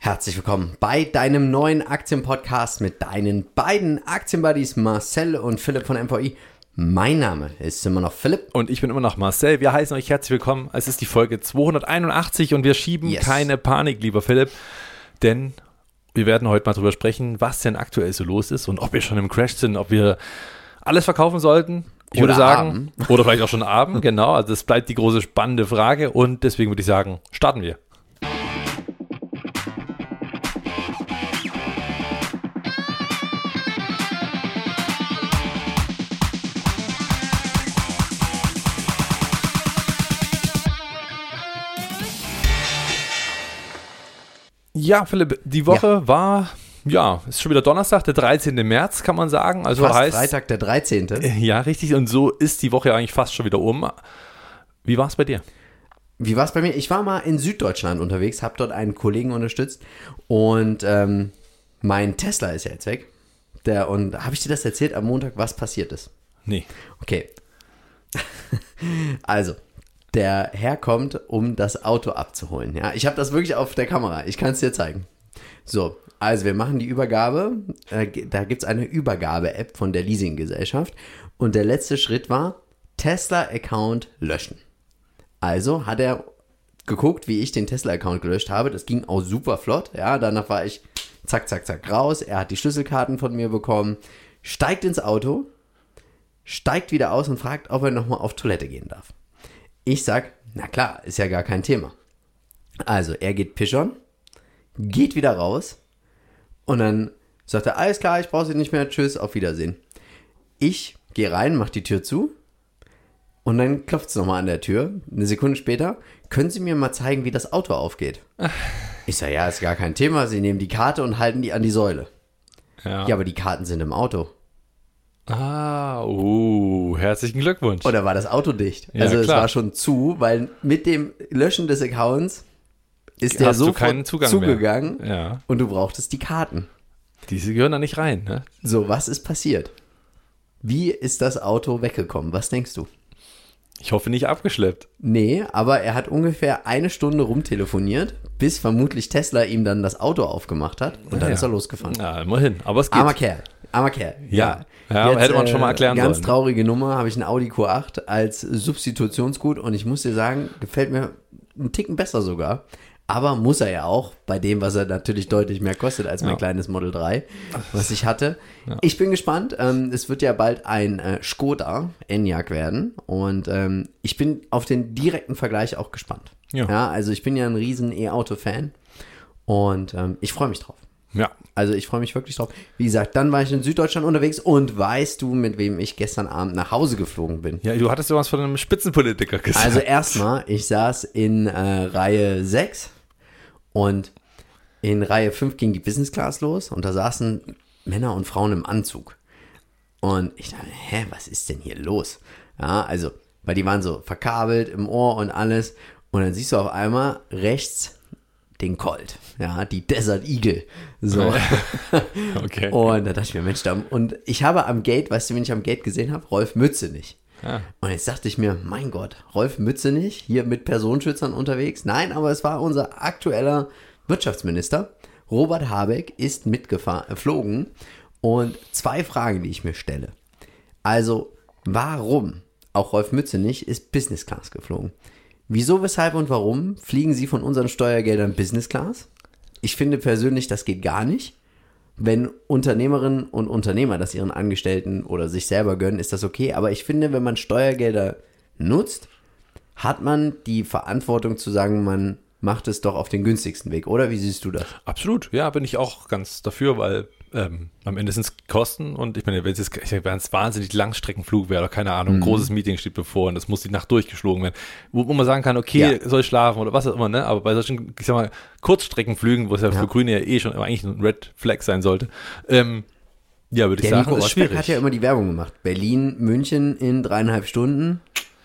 Herzlich willkommen bei deinem neuen Aktienpodcast mit deinen beiden Aktienbuddies Marcel und Philipp von MVI. Mein Name ist immer noch Philipp. Und ich bin immer noch Marcel. Wir heißen euch herzlich willkommen. Es ist die Folge 281 und wir schieben keine Panik, lieber Philipp. Denn wir werden heute mal drüber sprechen, was denn aktuell so los ist und ob wir schon im Crash sind, ob wir alles verkaufen sollten. Ich würde sagen, oder vielleicht auch schon Abend, genau. Also das bleibt die große spannende Frage und deswegen würde ich sagen, starten wir. Ja, Philipp, die Woche war, ist schon wieder Donnerstag, der 13. März, kann man sagen. Also fast heißt Freitag, der 13. Ja, richtig. Und so ist die Woche eigentlich fast schon wieder um. Wie war es bei dir? Wie war es bei mir? Ich war mal in Süddeutschland unterwegs, habe dort einen Kollegen unterstützt und mein Tesla ist ja jetzt weg. Und habe ich dir das erzählt am Montag, was passiert ist? Nee. Okay. Also, der Herr kommt, um das Auto abzuholen. Ja, ich habe das wirklich auf der Kamera. Ich kann es dir zeigen. So, also wir machen die Übergabe. Da gibt es eine Übergabe-App von der Leasinggesellschaft. Und der letzte Schritt war, Tesla-Account löschen. Also hat er geguckt, wie ich den Tesla-Account gelöscht habe. Das ging auch super flott. Ja, danach war ich zack, zack, zack raus. Er hat die Schlüsselkarten von mir bekommen, steigt ins Auto, steigt wieder aus und fragt, ob er nochmal auf Toilette gehen darf. Ich sag, na klar, ist ja gar kein Thema. Also, er geht pischern, geht wieder raus und dann sagt er, alles klar, ich brauche Sie nicht mehr, tschüss, auf Wiedersehen. Ich gehe rein, mach die Tür zu und dann klopft es nochmal an der Tür. Eine Sekunde später, können Sie mir mal zeigen, wie das Auto aufgeht? Ich sag, ja, ist gar kein Thema, Sie nehmen die Karte und halten die an die Säule. Ja, aber die Karten sind im Auto. Herzlichen Glückwunsch. Oder war das Auto dicht? Ja, also klar. Es war schon zu, weil mit dem Löschen des Accounts ist der sofort zugegangen und du brauchtest die Karten. Diese gehören da nicht rein, ne? So, was ist passiert? Wie ist das Auto weggekommen? Was denkst du? Ich hoffe nicht abgeschleppt. Nee, aber er hat ungefähr eine Stunde rumtelefoniert, bis vermutlich Tesla ihm dann das Auto aufgemacht hat und dann ist er losgefahren. Ja, immerhin, aber es geht. Armer Kerl. Ja, jetzt, hätte man schon mal erklären ganz sollen. Ganz traurige Nummer, habe ich einen Audi Q8 als Substitutionsgut und ich muss dir sagen, gefällt mir einen Ticken besser sogar. Aber muss er ja auch, bei dem, was er natürlich deutlich mehr kostet als mein kleines Model 3, was ich hatte. Ja. Ich bin gespannt. Es wird ja bald ein Skoda Enyaq werden und ich bin auf den direkten Vergleich auch gespannt. Ja, also ich bin ja ein riesen E-Auto-Fan und ich freue mich drauf. Ja. Also ich freue mich wirklich drauf. Wie gesagt, dann war ich in Süddeutschland unterwegs und weißt du, mit wem ich gestern Abend nach Hause geflogen bin? Ja, du hattest sowas von einem Spitzenpolitiker gesagt. Also erstmal, ich saß in Reihe 6 und in Reihe 5 ging die Business Class los und da saßen Männer und Frauen im Anzug. Und ich dachte, was ist denn hier los? Ja, also, weil die waren so verkabelt im Ohr und alles. Und dann siehst du auf einmal rechts den Colt, ja, die Desert Eagle, so. Okay. Und da dachte ich mir, Mensch, und ich habe am Gate, weißt du, wen ich am Gate gesehen habe? Rolf Mützenich. Und jetzt dachte ich mir, mein Gott, Rolf Mützenich, hier mit Personenschützern unterwegs? Nein, aber es war unser aktueller Wirtschaftsminister. Robert Habeck ist geflogen. Und 2 Fragen, die ich mir stelle. Also, warum, auch Rolf Mützenich, ist Business Class geflogen? Wieso, weshalb und warum fliegen Sie von unseren Steuergeldern Business Class? Ich finde persönlich, das geht gar nicht. Wenn Unternehmerinnen und Unternehmer das ihren Angestellten oder sich selber gönnen, ist das okay. Aber ich finde, wenn man Steuergelder nutzt, hat man die Verantwortung zu sagen, man macht es doch auf den günstigsten Weg, oder? Wie siehst du das? Absolut, ja, bin ich auch ganz dafür, weil am Ende sind es Kosten und ich meine, wenn es wahnsinnig Langstreckenflug wäre oder keine Ahnung, ein großes Meeting steht bevor und das muss die Nacht durchgeflogen werden, wo man sagen kann, okay, soll ich schlafen oder was auch immer, ne? Aber bei solchen, ich sag mal, Kurzstreckenflügen, wo es ja für Grüne ja eh schon eigentlich ein Red Flag sein sollte, würde ich sagen, Nico ist schwierig. Rosberg hat ja immer die Werbung gemacht. Berlin, München in 3,5 Stunden.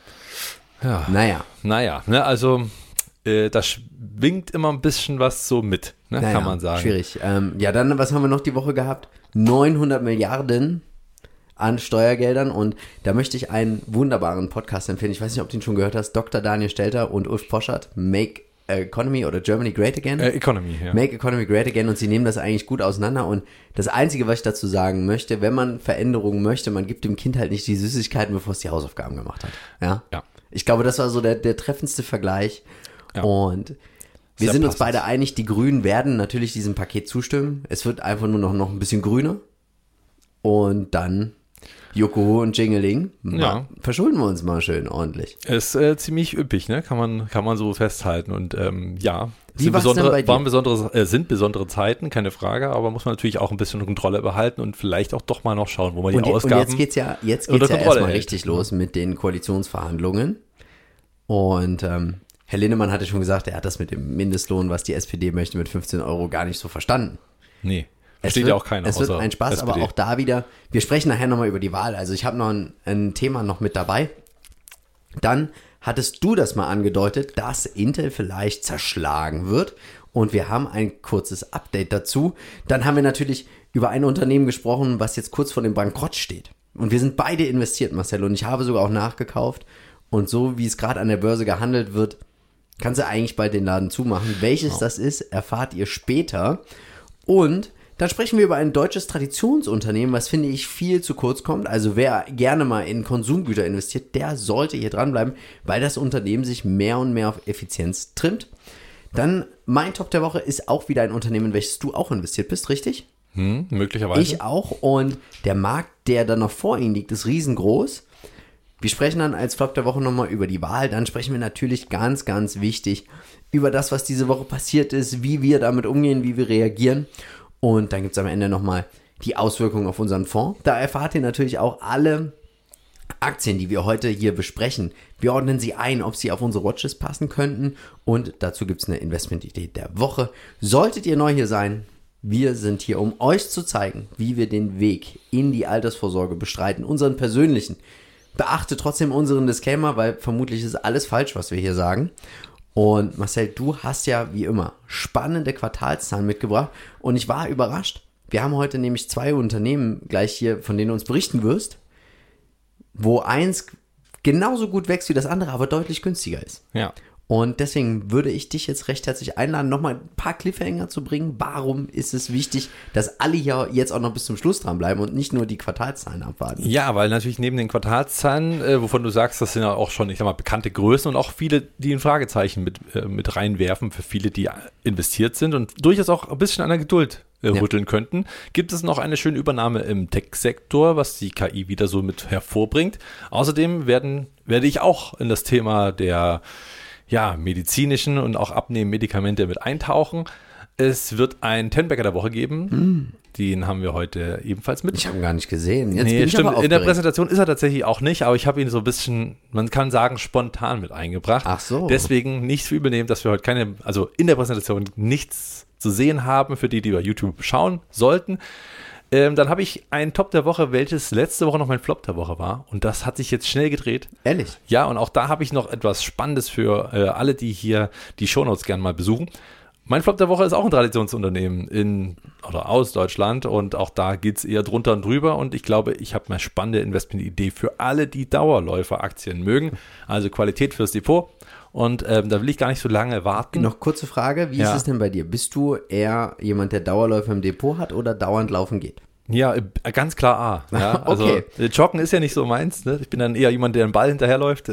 Ja. Naja, ne, also da schwingt immer ein bisschen was so mit, ne, kann man sagen. Schwierig. Dann, was haben wir noch die Woche gehabt? 900 Milliarden an Steuergeldern und da möchte ich einen wunderbaren Podcast empfehlen. Ich weiß nicht, ob du ihn schon gehört hast. Dr. Daniel Stelter und Ulf Poschardt, Make Economy oder Germany Great Again. Economy, ja. Make Economy Great Again und sie nehmen das eigentlich gut auseinander und das Einzige, was ich dazu sagen möchte, wenn man Veränderungen möchte, man gibt dem Kind halt nicht die Süßigkeiten, bevor es die Hausaufgaben gemacht hat. Ja. Ich glaube, das war so der treffendste Vergleich und wir sind uns beide einig, die Grünen werden natürlich diesem Paket zustimmen. Es wird einfach nur noch ein bisschen grüner und dann Joko und Jingeling, verschulden wir uns mal schön ordentlich. Ist ziemlich üppig, ne? Kann man so festhalten. Und sind besondere Zeiten, keine Frage, aber muss man natürlich auch ein bisschen Kontrolle behalten und vielleicht auch doch mal noch schauen, wo man die Ausgaben. Und jetzt geht's ja erstmal richtig los mit den Koalitionsverhandlungen. Und Herr Linnemann hatte schon gesagt, er hat das mit dem Mindestlohn, was die SPD möchte, mit 15 € gar nicht so verstanden. Nee. Versteht ja auch keiner. Es wird ein Spaß, SPD. Aber auch da wieder, wir sprechen nachher nochmal über die Wahl. Also ich habe noch ein Thema noch mit dabei. Dann hattest du das mal angedeutet, dass Intel vielleicht zerschlagen wird. Und wir haben ein kurzes Update dazu. Dann haben wir natürlich über ein Unternehmen gesprochen, was jetzt kurz vor dem Bankrott steht. Und wir sind beide investiert, Marcel. Und ich habe sogar auch nachgekauft. Und so wie es gerade an der Börse gehandelt wird, kannst du eigentlich bald den Laden zumachen. Welches das ist, erfahrt ihr später. Und dann sprechen wir über ein deutsches Traditionsunternehmen, was, finde ich, viel zu kurz kommt. Also wer gerne mal in Konsumgüter investiert, der sollte hier dranbleiben, weil das Unternehmen sich mehr und mehr auf Effizienz trimmt. Dann mein Top der Woche ist auch wieder ein Unternehmen, in welches du auch investiert bist, richtig? Möglicherweise. Ich auch. Und der Markt, der dann noch vor Ihnen liegt, ist riesengroß. Wir sprechen dann als Flop der Woche nochmal über die Wahl. Dann sprechen wir natürlich ganz, ganz wichtig über das, was diese Woche passiert ist, wie wir damit umgehen, wie wir reagieren. Und dann gibt es am Ende nochmal die Auswirkungen auf unseren Fonds. Da erfahrt ihr natürlich auch alle Aktien, die wir heute hier besprechen. Wir ordnen sie ein, ob sie auf unsere Watchlist passen könnten. Und dazu gibt es eine Investmentidee der Woche. Solltet ihr neu hier sein, wir sind hier, um euch zu zeigen, wie wir den Weg in die Altersvorsorge bestreiten, unseren persönlichen. Beachte trotzdem unseren Disclaimer, weil vermutlich ist alles falsch, was wir hier sagen. Und Marcel, du hast ja wie immer spannende Quartalszahlen mitgebracht und ich war überrascht. Wir haben heute nämlich 2 Unternehmen gleich hier, von denen du uns berichten wirst, wo eins genauso gut wächst wie das andere, aber deutlich günstiger ist. Ja. Und deswegen würde ich dich jetzt recht herzlich einladen, nochmal ein paar Cliffhanger zu bringen. Warum ist es wichtig, dass alle hier jetzt auch noch bis zum Schluss dranbleiben und nicht nur die Quartalszahlen abwarten? Ja, weil natürlich neben den Quartalszahlen, wovon du sagst, das sind ja auch schon, ich sag mal, bekannte Größen und auch viele, die ein Fragezeichen mit reinwerfen für viele, die investiert sind und durchaus auch ein bisschen an der Geduld rütteln könnten, gibt es noch eine schöne Übernahme im Tech-Sektor, was die KI wieder so mit hervorbringt. Außerdem werde ich auch in das Thema der medizinischen und auch Abnehmen-Medikamente mit eintauchen. Es wird einen Tenbagger der Woche geben. Den haben wir heute ebenfalls mit. Ich habe ihn gar nicht gesehen. Jetzt bin ich stimmt. In der Präsentation ist er tatsächlich auch nicht, aber ich habe ihn so ein bisschen, man kann sagen, spontan mit eingebracht. Ach so. Deswegen nicht für übel nehmen, dass wir heute in der Präsentation nichts zu sehen haben, für die bei YouTube schauen sollten. Dann habe ich einen Top der Woche, welches letzte Woche noch mein Flop der Woche war. Und das hat sich jetzt schnell gedreht. Ehrlich? Ja, und auch da habe ich noch etwas Spannendes für alle, die hier die Shownotes gerne mal besuchen. Mein Flop der Woche ist auch ein Traditionsunternehmen in oder aus Deutschland. Und auch da geht es eher drunter und drüber. Und ich glaube, ich habe eine spannende Investmentidee für alle, die Dauerläuferaktien mögen. Also Qualität fürs Depot. Und da will ich gar nicht so lange warten. Noch kurze Frage, wie ist es denn bei dir? Bist du eher jemand, der Dauerläufer im Depot hat oder dauernd laufen geht? Ja, ganz klar A. Ja, also okay. Joggen ist ja nicht so meins. Ne? Ich bin dann eher jemand, der den Ball hinterherläuft.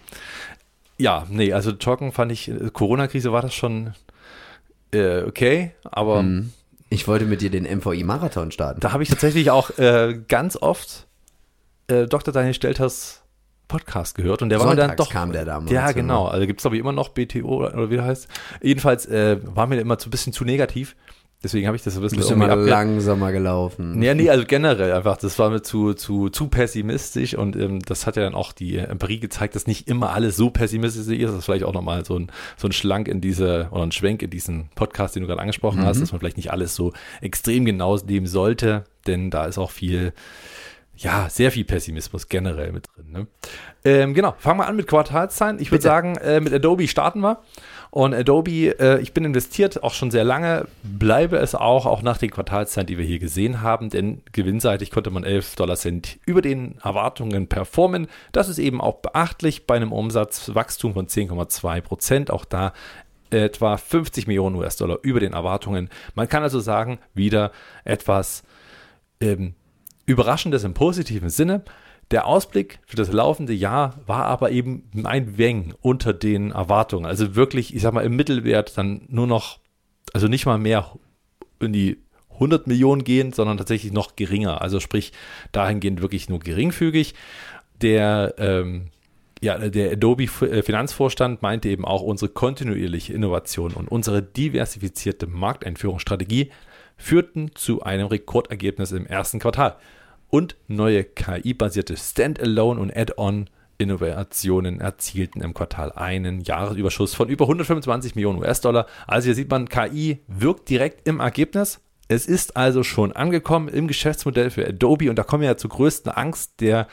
Also Joggen fand ich, Corona-Krise war das schon okay, aber ich wollte mit dir den MVI-Marathon starten. Da habe ich tatsächlich auch ganz oft Dr. Daniel Stelters Podcast gehört und der war mir dann doch. Kam der damals. Ja, genau. Also gibt es glaube ich immer noch BTO oder wie der heißt. Jedenfalls war mir immer so ein bisschen zu negativ. Deswegen habe ich das so ein bisschen. Bist du mal langsamer gelaufen? Nee, also generell einfach. Das war mir zu pessimistisch und das hat ja dann auch die Empirie gezeigt, dass nicht immer alles so pessimistisch ist. Das ist vielleicht auch nochmal so ein Schwenk in diesen Podcast, den du gerade angesprochen hast, dass man vielleicht nicht alles so extrem genau nehmen sollte, denn da ist auch sehr viel Pessimismus generell mit drin. Ne? Genau, fangen wir an mit Quartalszahlen. Ich würde sagen, mit Adobe starten wir. Und Adobe, ich bin investiert, auch schon sehr lange, bleibe es auch nach den Quartalszahlen, die wir hier gesehen haben, denn gewinnseitig konnte man $11 über den Erwartungen performen. Das ist eben auch beachtlich bei einem Umsatzwachstum von 10,2%. Auch da etwa 50 Millionen US-Dollar über den Erwartungen. Man kann also sagen, wieder etwas Überraschendes im positiven Sinne. Der Ausblick für das laufende Jahr war aber eben ein wenig unter den Erwartungen. Also wirklich, ich sag mal, im Mittelwert dann nur noch, also nicht mal mehr in die 100 Millionen gehen, sondern tatsächlich noch geringer. Also sprich, dahingehend wirklich nur geringfügig. Der Adobe Finanzvorstand meinte eben auch, unsere kontinuierliche Innovation und unsere diversifizierte Markteinführungsstrategie führten zu einem Rekordergebnis im ersten Quartal. Und neue KI-basierte Standalone- und Add-on-Innovationen erzielten im Quartal einen Jahresüberschuss von über 125 Millionen US-Dollar. Also hier sieht man, KI wirkt direkt im Ergebnis. Es ist also schon angekommen im Geschäftsmodell für Adobe und da kommen wir ja zur größten Angst der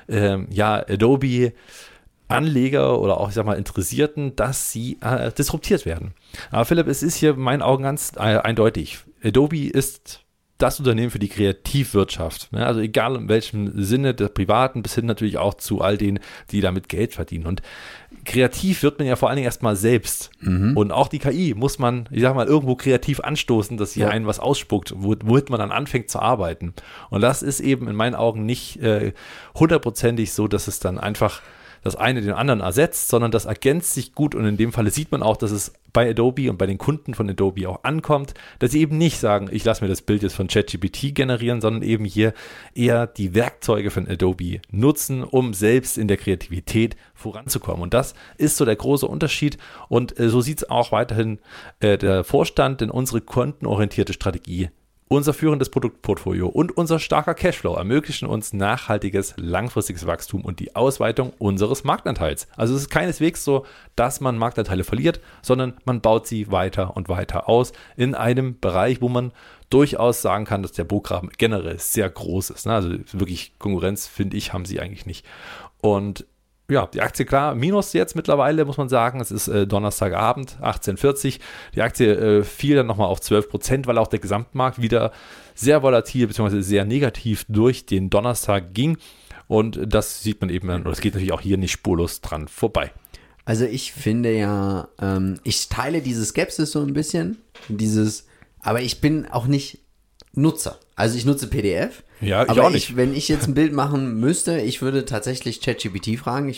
Adobe-Anleger oder auch, ich sag mal, Interessierten, dass sie disruptiert werden. Aber Philipp, es ist hier in meinen Augen ganz eindeutig. Adobe ist das Unternehmen für die Kreativwirtschaft. Ne? Also egal in welchem Sinne, der privaten bis hin natürlich auch zu all denen, die damit Geld verdienen. Und kreativ wird man ja vor allen Dingen erstmal selbst. Und auch die KI muss man, ich sag mal, irgendwo kreativ anstoßen, dass sie einen was ausspuckt, womit man dann anfängt zu arbeiten. Und das ist eben in meinen Augen nicht hundertprozentig so, dass es dann einfach das eine den anderen ersetzt, sondern das ergänzt sich gut und in dem Falle sieht man auch, dass es bei Adobe und bei den Kunden von Adobe auch ankommt, dass sie eben nicht sagen, ich lasse mir das Bild jetzt von ChatGPT generieren, sondern eben hier eher die Werkzeuge von Adobe nutzen, um selbst in der Kreativität voranzukommen. Und das ist so der große Unterschied und so sieht es auch weiterhin der Vorstand, denn unsere kontenorientierte Strategie, unser führendes Produktportfolio und unser starker Cashflow ermöglichen uns nachhaltiges, langfristiges Wachstum und die Ausweitung unseres Marktanteils. Also es ist keineswegs so, dass man Marktanteile verliert, sondern man baut sie weiter und weiter aus in einem Bereich, wo man durchaus sagen kann, dass der Burggraben generell sehr groß ist. Also wirklich Konkurrenz, finde ich, haben sie eigentlich nicht. Und ja, die Aktie, klar, minus jetzt mittlerweile, muss man sagen. Es ist Donnerstagabend, 18:40. Die Aktie fiel dann nochmal auf 12%, weil auch der Gesamtmarkt wieder sehr volatil bzw. sehr negativ durch den Donnerstag ging. Und das sieht man eben, und das geht natürlich auch hier nicht spurlos dran vorbei. Also ich finde ja, ich teile diese Skepsis so ein bisschen, aber ich bin auch nicht Nutzer. Also ich nutze PDF. Ja, ich aber auch nicht. Wenn ich jetzt ein Bild machen müsste, ich würde tatsächlich ChatGPT fragen.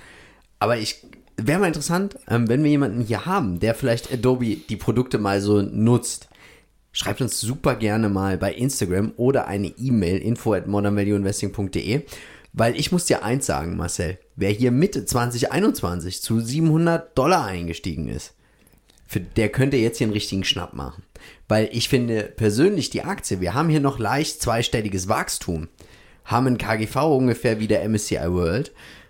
Wäre mal interessant, wenn wir jemanden hier haben, der vielleicht Adobe die Produkte mal so nutzt. Schreibt uns super gerne mal bei Instagram oder eine E-Mail info@modernvalueinvesting.de, weil ich muss dir eins sagen, Marcel, wer hier Mitte 2021 zu $700 eingestiegen ist, der könnte jetzt hier einen richtigen Schnapp machen. Weil ich finde persönlich die Aktie, wir haben hier noch leicht zweistelliges Wachstum, haben ein KGV ungefähr wie der MSCI World.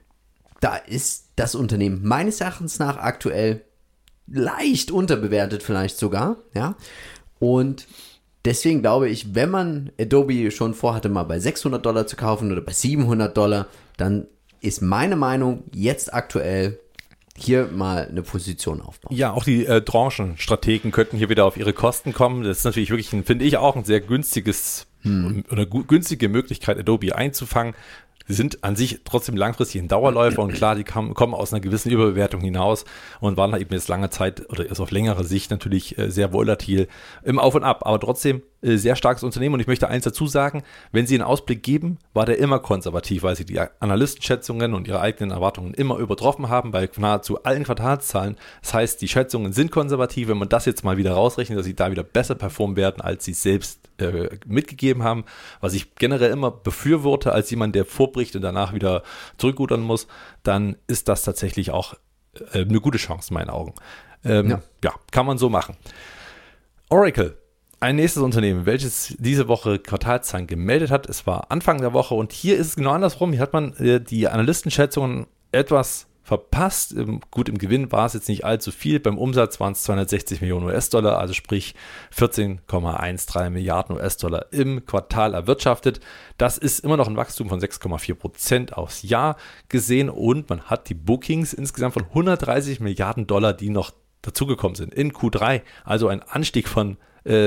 Da ist das Unternehmen meines Erachtens nach aktuell leicht unterbewertet vielleicht sogar, ja. Und deswegen glaube ich, wenn man Adobe schon vorhatte, mal bei $600 zu kaufen oder bei $700, dann ist meine Meinung jetzt aktuell hier mal eine Position aufbauen. Ja, auch die Branchenstrategen könnten hier wieder auf ihre Kosten kommen. Das ist natürlich wirklich, finde ich, auch ein sehr günstiges oder günstige Möglichkeit, Adobe einzufangen. Sie sind an sich trotzdem langfristig ein Dauerläufer und klar, die kommen aus einer gewissen Überbewertung hinaus und waren da eben jetzt lange Zeit oder erst auf längere Sicht natürlich sehr volatil im Auf und Ab, aber trotzdem sehr starkes Unternehmen und ich möchte eins dazu sagen, wenn Sie einen Ausblick geben, war der immer konservativ, weil Sie die Analystenschätzungen und Ihre eigenen Erwartungen immer übertroffen haben bei nahezu allen Quartalszahlen. Das heißt, die Schätzungen sind konservativ, wenn man das jetzt mal wieder rausrechnet, dass Sie da wieder besser performen werden, als Sie es selbst mitgegeben haben, was ich generell immer befürworte als jemand, der vorbricht und danach wieder zurückrudern muss, dann ist das tatsächlich auch eine gute Chance in meinen Augen. Ja, kann man so machen. Oracle, ein nächstes Unternehmen, welches diese Woche Quartalszahlen gemeldet hat. Es war Anfang der Woche und hier ist es genau andersrum. Hier hat man die Analystenschätzungen etwas verpasst. Gut, im Gewinn war es jetzt nicht allzu viel. Beim Umsatz waren es 260 Millionen US-Dollar, also sprich 14,13 Milliarden US-Dollar im Quartal erwirtschaftet. Das ist immer noch ein Wachstum von 6,4% aufs Jahr gesehen und man hat die Bookings insgesamt von 130 Milliarden Dollar, die noch dazugekommen sind in Q3, also ein Anstieg von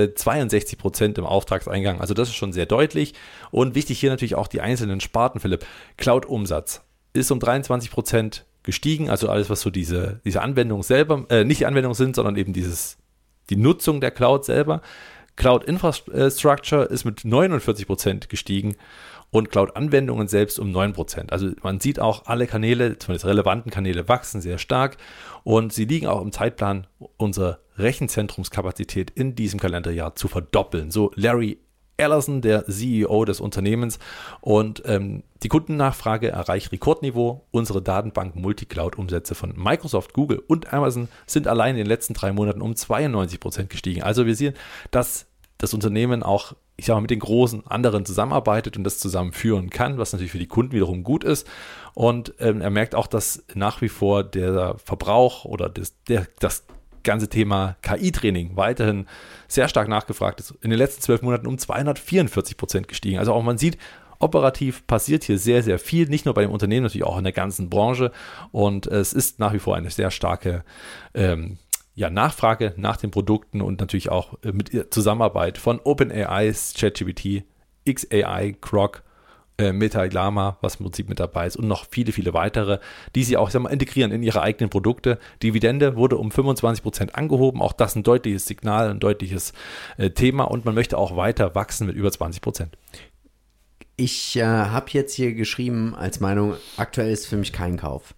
62% im Auftragseingang. Also das ist schon sehr deutlich und wichtig hier natürlich auch die einzelnen Sparten, Philipp. Cloud-Umsatz ist um 23% gestiegen. Also alles, was so diese Anwendung selber, nicht die Anwendung sind, sondern eben die Nutzung der Cloud selber. Cloud Infrastructure ist mit 49% gestiegen und Cloud-Anwendungen selbst um 9%. Also man sieht auch, alle Kanäle, zumindest relevanten Kanäle, wachsen sehr stark und sie liegen auch im Zeitplan, unsere Rechenzentrumskapazität in diesem Kalenderjahr zu verdoppeln. So Larry Ellison, der CEO des Unternehmens, und die Kundennachfrage erreicht Rekordniveau. Unsere Datenbank-Multicloud-Umsätze von Microsoft, Google und Amazon sind allein in den letzten 3 Monaten um 92% gestiegen. Also wir sehen, dass das Unternehmen auch, ich sage mal, mit den großen anderen zusammenarbeitet und das zusammenführen kann, was natürlich für die Kunden wiederum gut ist. Und er merkt auch, dass nach wie vor der Verbrauch oder das ganze Thema KI-Training weiterhin sehr stark nachgefragt ist. In den letzten 12 Monaten um 244% gestiegen. Also auch man sieht, operativ passiert hier sehr, sehr viel, nicht nur bei dem Unternehmen, natürlich auch in der ganzen Branche. Und es ist nach wie vor eine sehr starke Nachfrage nach den Produkten und natürlich auch mit Zusammenarbeit von OpenAI, ChatGPT, XAI, Grok, Meta Llama, was im Prinzip mit dabei ist, und noch viele, viele weitere, die sie auch, integrieren in ihre eigenen Produkte. Dividende wurde um 25% angehoben, auch das ein deutliches Signal, ein deutliches Thema, und man möchte auch weiter wachsen mit über 20%. Ich habe jetzt hier geschrieben als Meinung, aktuell ist für mich kein Kauf,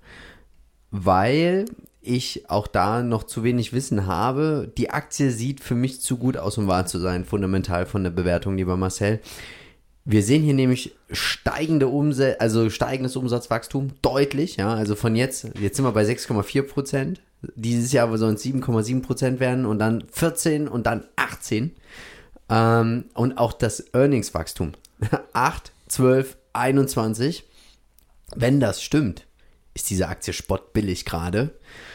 weil ich auch da noch zu wenig Wissen habe. Die Aktie sieht für mich zu gut aus, um wahr zu sein, fundamental von der Bewertung, lieber Marcel. Wir sehen hier nämlich steigendes Umsatzwachstum, deutlich, ja, also von jetzt sind wir bei 6,4%, dieses Jahr sollen es 7,7% werden und dann 14 und dann 18, und auch das Earningswachstum, 8, 12, 21, wenn das stimmt, ist diese Aktie spottbillig gerade.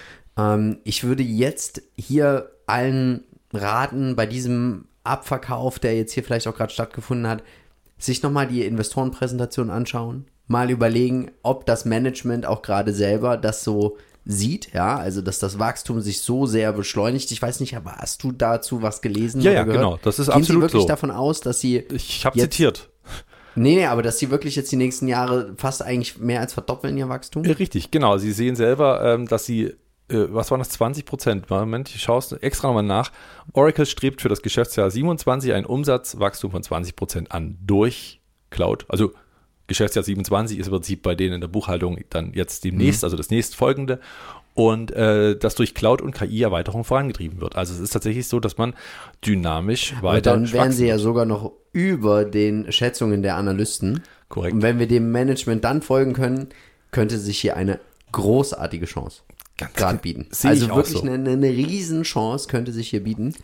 Ich würde jetzt hier allen raten, bei diesem Abverkauf, der jetzt hier vielleicht auch gerade stattgefunden hat, sich nochmal die Investorenpräsentation anschauen, mal überlegen, ob das Management auch gerade selber das so sieht, ja, also dass das Wachstum sich so sehr beschleunigt. Ich weiß nicht, aber hast du dazu was gelesen oder gehört? Ja, genau, das ist Gehen absolut so. Sie wirklich davon aus, dass Sie Ich habe zitiert. Nee, aber dass sie wirklich jetzt die nächsten Jahre fast eigentlich mehr als verdoppeln ihr Wachstum? Richtig, genau. Sie sehen selber, dass sie, was waren das, 20%? Moment, ich schaue es extra nochmal nach. Oracle strebt für das Geschäftsjahr 27 ein Umsatzwachstum von 20% an durch Cloud. Also Geschäftsjahr 27 ist im Prinzip bei denen in der Buchhaltung dann jetzt demnächst, also das nächstfolgende. Und das durch Cloud- und KI-Erweiterung vorangetrieben wird. Also es ist tatsächlich so, dass man dynamisch weiter dann wären sie ja sogar noch über den Schätzungen der Analysten. Korrekt. Und wenn wir dem Management dann folgen können, könnte sich hier eine großartige Chance gerade bieten. Also wirklich so. eine Riesenchance könnte sich hier bieten,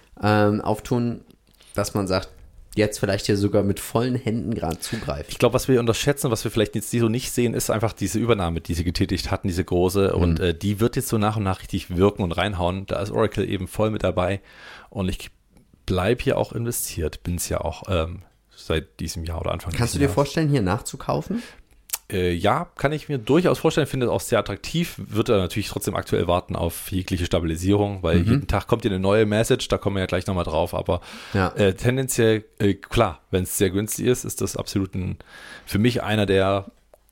auftun, dass man sagt, jetzt vielleicht hier sogar mit vollen Händen gerade zugreifen. Ich glaube, was wir unterschätzen, was wir vielleicht jetzt so nicht sehen, ist einfach diese Übernahme, die sie getätigt hatten, diese große. Und die wird jetzt so nach und nach richtig wirken und reinhauen. Da ist Oracle eben voll mit dabei. Und ich bleibe hier auch investiert. Bin es ja auch seit diesem Jahr oder Anfang des Jahres. Kannst du dir vorstellen, hier nachzukaufen? Ja, kann ich mir durchaus vorstellen, finde es auch sehr attraktiv, wird er natürlich trotzdem aktuell warten auf jegliche Stabilisierung, weil jeden Tag kommt hier eine neue Message, da kommen wir ja gleich nochmal drauf, aber tendenziell, klar, wenn es sehr günstig ist, ist das absolut für mich einer der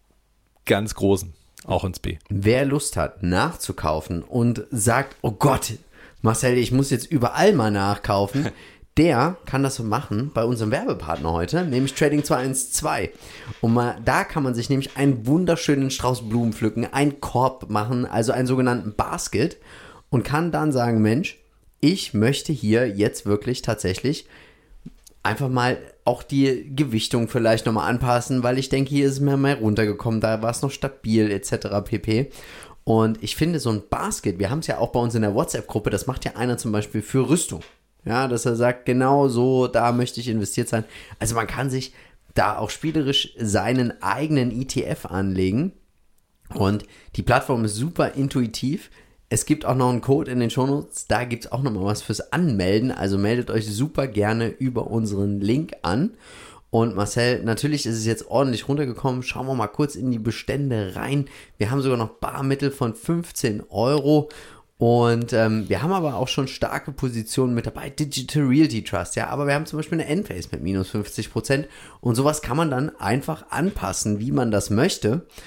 ganz großen, auch ins B. Wer Lust hat, nachzukaufen und sagt, oh Gott, Marcel, ich muss jetzt überall mal nachkaufen, der kann das so machen bei unserem Werbepartner heute, nämlich Trading 212. Und da kann man sich nämlich einen wunderschönen Strauß Blumen pflücken, einen Korb machen, also einen sogenannten Basket, und kann dann sagen, Mensch, ich möchte hier jetzt wirklich tatsächlich einfach mal auch die Gewichtung vielleicht nochmal anpassen, weil ich denke, hier ist es mir mal runtergekommen, da war es noch stabil etc. pp. Und ich finde so ein Basket, wir haben es ja auch bei uns in der WhatsApp-Gruppe, das macht ja einer zum Beispiel für Rüstung. Ja, dass er sagt, genau so, da möchte ich investiert sein. Also man kann sich da auch spielerisch seinen eigenen ETF anlegen. Und die Plattform ist super intuitiv. Es gibt auch noch einen Code in den Shownotes. Da gibt es auch noch mal was fürs Anmelden. Also meldet euch super gerne über unseren Link an. Und Marcel, natürlich ist es jetzt ordentlich runtergekommen. Schauen wir mal kurz in die Bestände rein. Wir haben sogar noch Barmittel von 15 €. Und wir haben aber auch schon starke Positionen mit dabei, Digital Realty Trust, ja, aber wir haben zum Beispiel eine Enphase mit minus 50% und sowas kann man dann einfach anpassen, wie man das möchte.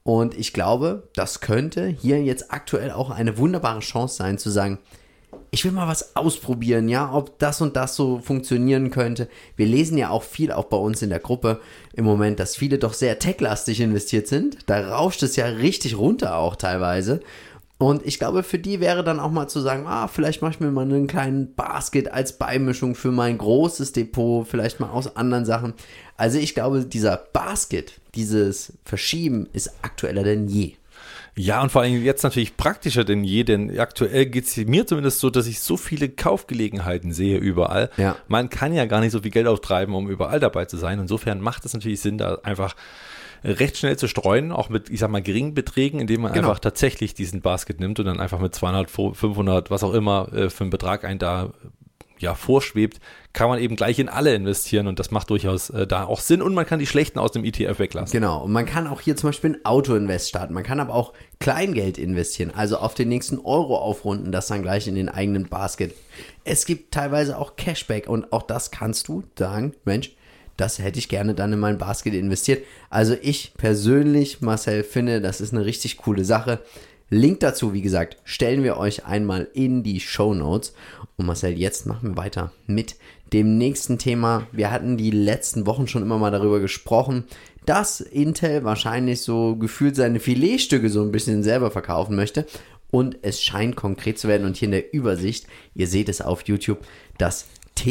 Und ich glaube, das könnte hier jetzt aktuell auch eine wunderbare Chance sein, zu sagen, ich will mal was ausprobieren, ja, ob das und das so funktionieren könnte. Wir lesen ja auch viel, auch bei uns in der Gruppe im Moment, dass viele doch sehr techlastig investiert sind. Da rauscht es ja richtig runter auch teilweise. Und ich glaube, für die wäre dann auch mal zu sagen, vielleicht mache ich mir mal einen kleinen Basket als Beimischung für mein großes Depot, vielleicht mal aus anderen Sachen. Also ich glaube, dieser Basket, dieses Verschieben ist aktueller denn je. Ja, und vor allem jetzt natürlich praktischer denn je, denn aktuell geht es mir zumindest so, dass ich so viele Kaufgelegenheiten sehe überall. Ja. Man kann ja gar nicht so viel Geld auftreiben, um überall dabei zu sein. Insofern macht es natürlich Sinn, da einfach recht schnell zu streuen, auch mit, ich sag mal, geringen Beträgen, indem man einfach tatsächlich diesen Basket nimmt und dann einfach mit 200, 500, was auch immer für einen Betrag da vorschwebt, kann man eben gleich in alle investieren und das macht durchaus da auch Sinn und man kann die schlechten aus dem ETF weglassen. Genau, und man kann auch hier zum Beispiel ein Auto-Invest starten, man kann aber auch Kleingeld investieren, also auf den nächsten Euro aufrunden, das dann gleich in den eigenen Basket. Es gibt teilweise auch Cashback und auch das kannst du sagen, Mensch, das hätte ich gerne dann in mein Basket investiert. Also ich persönlich, Marcel, finde, das ist eine richtig coole Sache. Link dazu, wie gesagt, stellen wir euch einmal in die Shownotes. Und Marcel, jetzt machen wir weiter mit dem nächsten Thema. Wir hatten die letzten Wochen schon immer mal darüber gesprochen, dass Intel wahrscheinlich so gefühlt seine Filetstücke so ein bisschen selber verkaufen möchte. Und es scheint konkret zu werden. Und hier in der Übersicht, ihr seht es auf YouTube, dass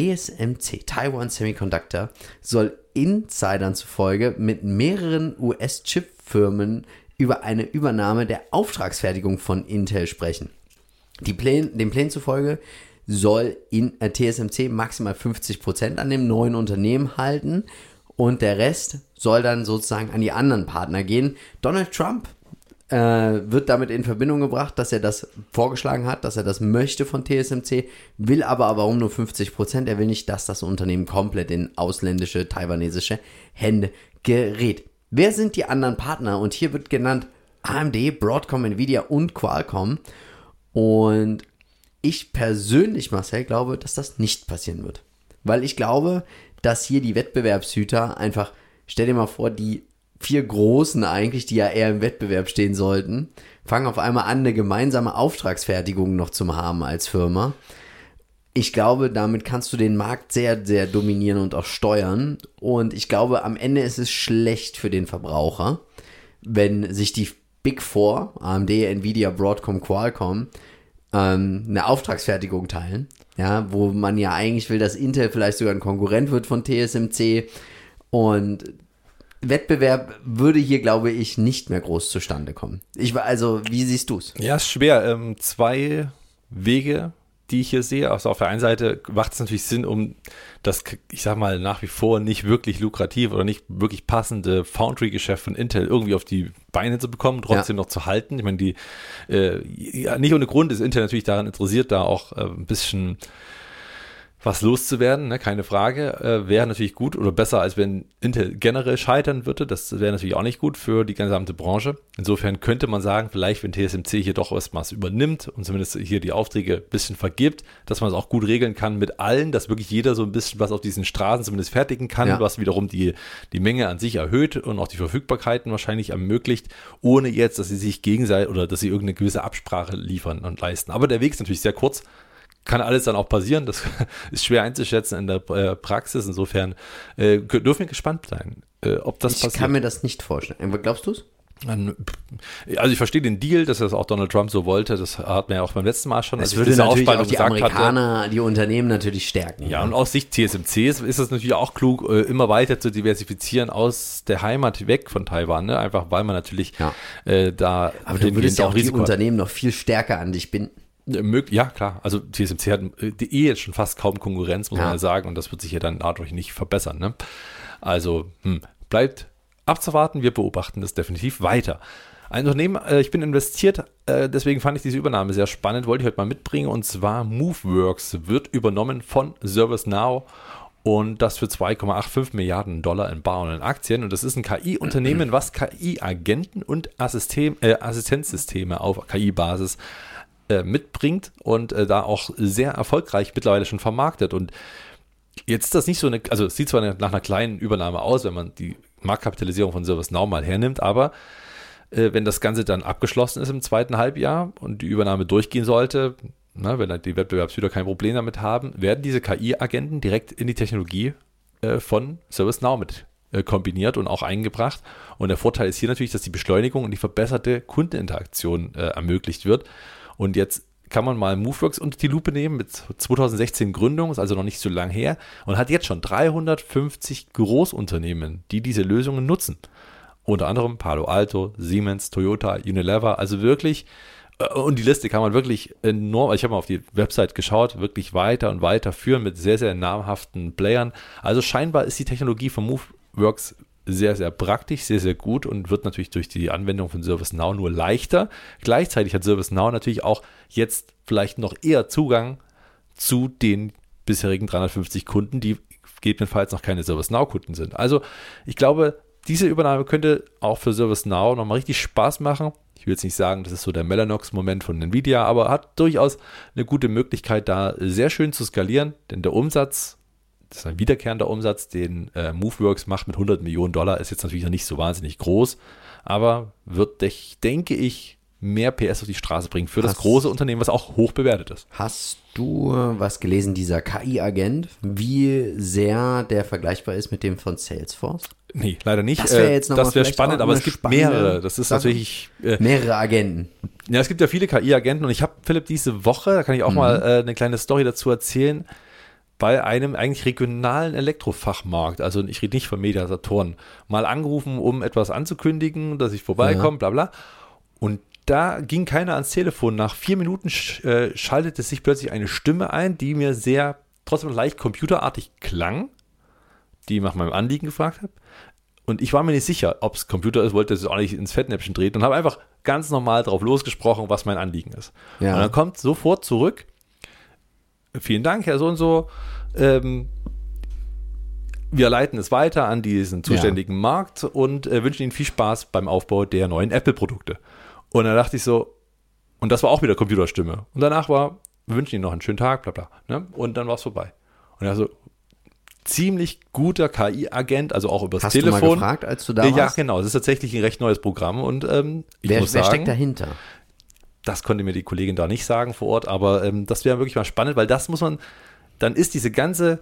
TSMC, Taiwan Semiconductor, soll Insidern zufolge mit mehreren US-Chip-Firmen über eine Übernahme der Auftragsfertigung von Intel sprechen. Den Plänen zufolge soll TSMC maximal 50% an dem neuen Unternehmen halten und der Rest soll dann sozusagen an die anderen Partner gehen. Donald Trump wird damit in Verbindung gebracht, dass er das vorgeschlagen hat, dass er das möchte von TSMC, will aber warum nur 50%? Er will nicht, dass das Unternehmen komplett in ausländische, taiwanesische Hände gerät. Wer sind die anderen Partner? Und hier wird genannt AMD, Broadcom, Nvidia und Qualcomm. Und ich persönlich, Marcel, glaube, dass das nicht passieren wird. Weil ich glaube, dass hier die Wettbewerbshüter einfach, stell dir mal vor, die 4 Großen eigentlich, die ja eher im Wettbewerb stehen sollten, fangen auf einmal an, eine gemeinsame Auftragsfertigung noch zu haben als Firma. Ich glaube, damit kannst du den Markt sehr, sehr dominieren und auch steuern. Und ich glaube, am Ende ist es schlecht für den Verbraucher, wenn sich die Big Four, AMD, Nvidia, Broadcom, Qualcomm, eine Auftragsfertigung teilen. Ja, wo man ja eigentlich will, dass Intel vielleicht sogar ein Konkurrent wird von TSMC. Und Wettbewerb würde hier, glaube ich, nicht mehr groß zustande kommen. Wie siehst du es? Ja, ist schwer. 2 Wege, die ich hier sehe. Also auf der einen Seite macht es natürlich Sinn, um das, ich sag mal, nach wie vor nicht wirklich lukrativ oder nicht wirklich passende Foundry-Geschäft von Intel irgendwie auf die Beine zu bekommen, trotzdem noch zu halten. Ich meine, nicht ohne Grund ist Intel natürlich daran interessiert, da auch ein bisschen was loszuwerden, ne? Keine Frage, wäre natürlich gut oder besser, als wenn Intel generell scheitern würde. Das wäre natürlich auch nicht gut für die gesamte Branche. Insofern könnte man sagen, vielleicht, wenn TSMC hier doch was übernimmt und zumindest hier die Aufträge ein bisschen vergibt, dass man es auch gut regeln kann mit allen, dass wirklich jeder so ein bisschen was auf diesen Straßen zumindest fertigen kann, was wiederum die Menge an sich erhöht und auch die Verfügbarkeiten wahrscheinlich ermöglicht, ohne jetzt, dass sie sich gegenseitig oder dass sie irgendeine gewisse Absprache liefern und leisten. Aber der Weg ist natürlich sehr kurz. Kann alles dann auch passieren, das ist schwer einzuschätzen in der Praxis, insofern dürfen wir gespannt sein, ob das passiert. Ich kann mir das nicht vorstellen. Glaubst du es? Also ich verstehe den Deal, dass das auch Donald Trump so wollte, das hat man ja auch beim letzten Mal schon. Das würde natürlich auch die Amerikaner, die Unternehmen natürlich stärken. Ja, und aus Sicht TSMC ist es natürlich auch klug, immer weiter zu diversifizieren aus der Heimat weg von Taiwan, ne? Einfach weil man natürlich da... Aber du würdest ja auch die Unternehmen noch viel stärker an dich binden. Ja, klar. Also TSMC hat jetzt schon fast kaum Konkurrenz, muss man ja sagen, und das wird sich ja dann dadurch nicht verbessern. Ne? Also bleibt abzuwarten, wir beobachten das definitiv weiter. Ein Unternehmen, ich bin investiert, deswegen fand ich diese Übernahme sehr spannend, wollte ich heute mal mitbringen, und zwar Moveworks wird übernommen von ServiceNow und das für $2,85 Milliarden in Bar und in Aktien, und das ist ein KI-Unternehmen, was KI-Agenten und Assistenzsysteme auf KI-Basis mitbringt und da auch sehr erfolgreich mittlerweile schon vermarktet. Und jetzt ist das nicht so also es sieht zwar nach einer kleinen Übernahme aus, wenn man die Marktkapitalisierung von ServiceNow mal hernimmt, aber wenn das Ganze dann abgeschlossen ist im zweiten Halbjahr und die Übernahme durchgehen sollte, wenn halt die Wettbewerbshüter kein Problem damit haben, werden diese KI-Agenten direkt in die Technologie von ServiceNow mit kombiniert und auch eingebracht. Und der Vorteil ist hier natürlich, dass die Beschleunigung und die verbesserte Kundeninteraktion ermöglicht wird. Und jetzt kann man mal Moveworks unter die Lupe nehmen mit 2016 Gründung, ist also noch nicht so lang her und hat jetzt schon 350 Großunternehmen, die diese Lösungen nutzen. Unter anderem Palo Alto, Siemens, Toyota, Unilever, also wirklich, und die Liste kann man wirklich enorm, ich habe mal auf die Website geschaut, wirklich weiter und weiter führen mit sehr, sehr namhaften Playern. Also scheinbar ist die Technologie von Moveworks sehr, sehr praktisch, sehr, sehr gut und wird natürlich durch die Anwendung von ServiceNow nur leichter. Gleichzeitig hat ServiceNow natürlich auch jetzt vielleicht noch eher Zugang zu den bisherigen 350 Kunden, die gegebenenfalls noch keine ServiceNow-Kunden sind. Also ich glaube, diese Übernahme könnte auch für ServiceNow nochmal richtig Spaß machen. Ich will jetzt nicht sagen, das ist so der Mellanox-Moment von Nvidia, aber hat durchaus eine gute Möglichkeit, da sehr schön zu skalieren, denn der Umsatz, das ist ein wiederkehrender Umsatz, den Moveworks macht mit $100 Millionen, ist jetzt natürlich noch nicht so wahnsinnig groß, aber wird, denke ich, mehr PS auf die Straße bringen für das große Unternehmen, was auch hoch bewertet ist. Hast du was gelesen, dieser KI-Agent, wie sehr der vergleichbar ist mit dem von Salesforce? Nee, leider nicht. Das wäre spannend, aber es gibt mehrere. Das ist natürlich mehrere Agenten. Ja, es gibt ja viele KI-Agenten und ich habe, Philipp, diese Woche, da kann ich auch mal eine kleine Story dazu erzählen, bei einem eigentlich regionalen Elektrofachmarkt, also ich rede nicht von Media-Saturn, mal angerufen, um etwas anzukündigen, dass ich vorbeikomme, bla bla. Und da ging keiner ans Telefon. Nach 4 Minuten schaltete sich plötzlich eine Stimme ein, die mir sehr, trotzdem leicht computerartig klang, die nach meinem Anliegen gefragt hat. Und ich war mir nicht sicher, ob es Computer ist, wollte es auch nicht ins Fettnäpfchen treten und habe einfach ganz normal drauf losgesprochen, was mein Anliegen ist. Ja. Und dann kommt sofort zurück, vielen Dank, Herr so und so, wir leiten es weiter an diesen zuständigen Markt und wünschen Ihnen viel Spaß beim Aufbau der neuen Apple-Produkte. Und dann dachte ich so, und das war auch wieder Computerstimme. Und danach war, wir wünschen Ihnen noch einen schönen Tag, bla bla. Ne? Und dann war es vorbei. Und also ziemlich guter KI-Agent, also auch übers Telefon. Hast du mal gefragt, als du da warst? Ja, genau. Es ist tatsächlich ein recht neues Programm. Und wer steckt dahinter? Das konnte mir die Kollegin da nicht sagen vor Ort, aber das wäre wirklich mal spannend, weil das muss man, dann ist dieses ganze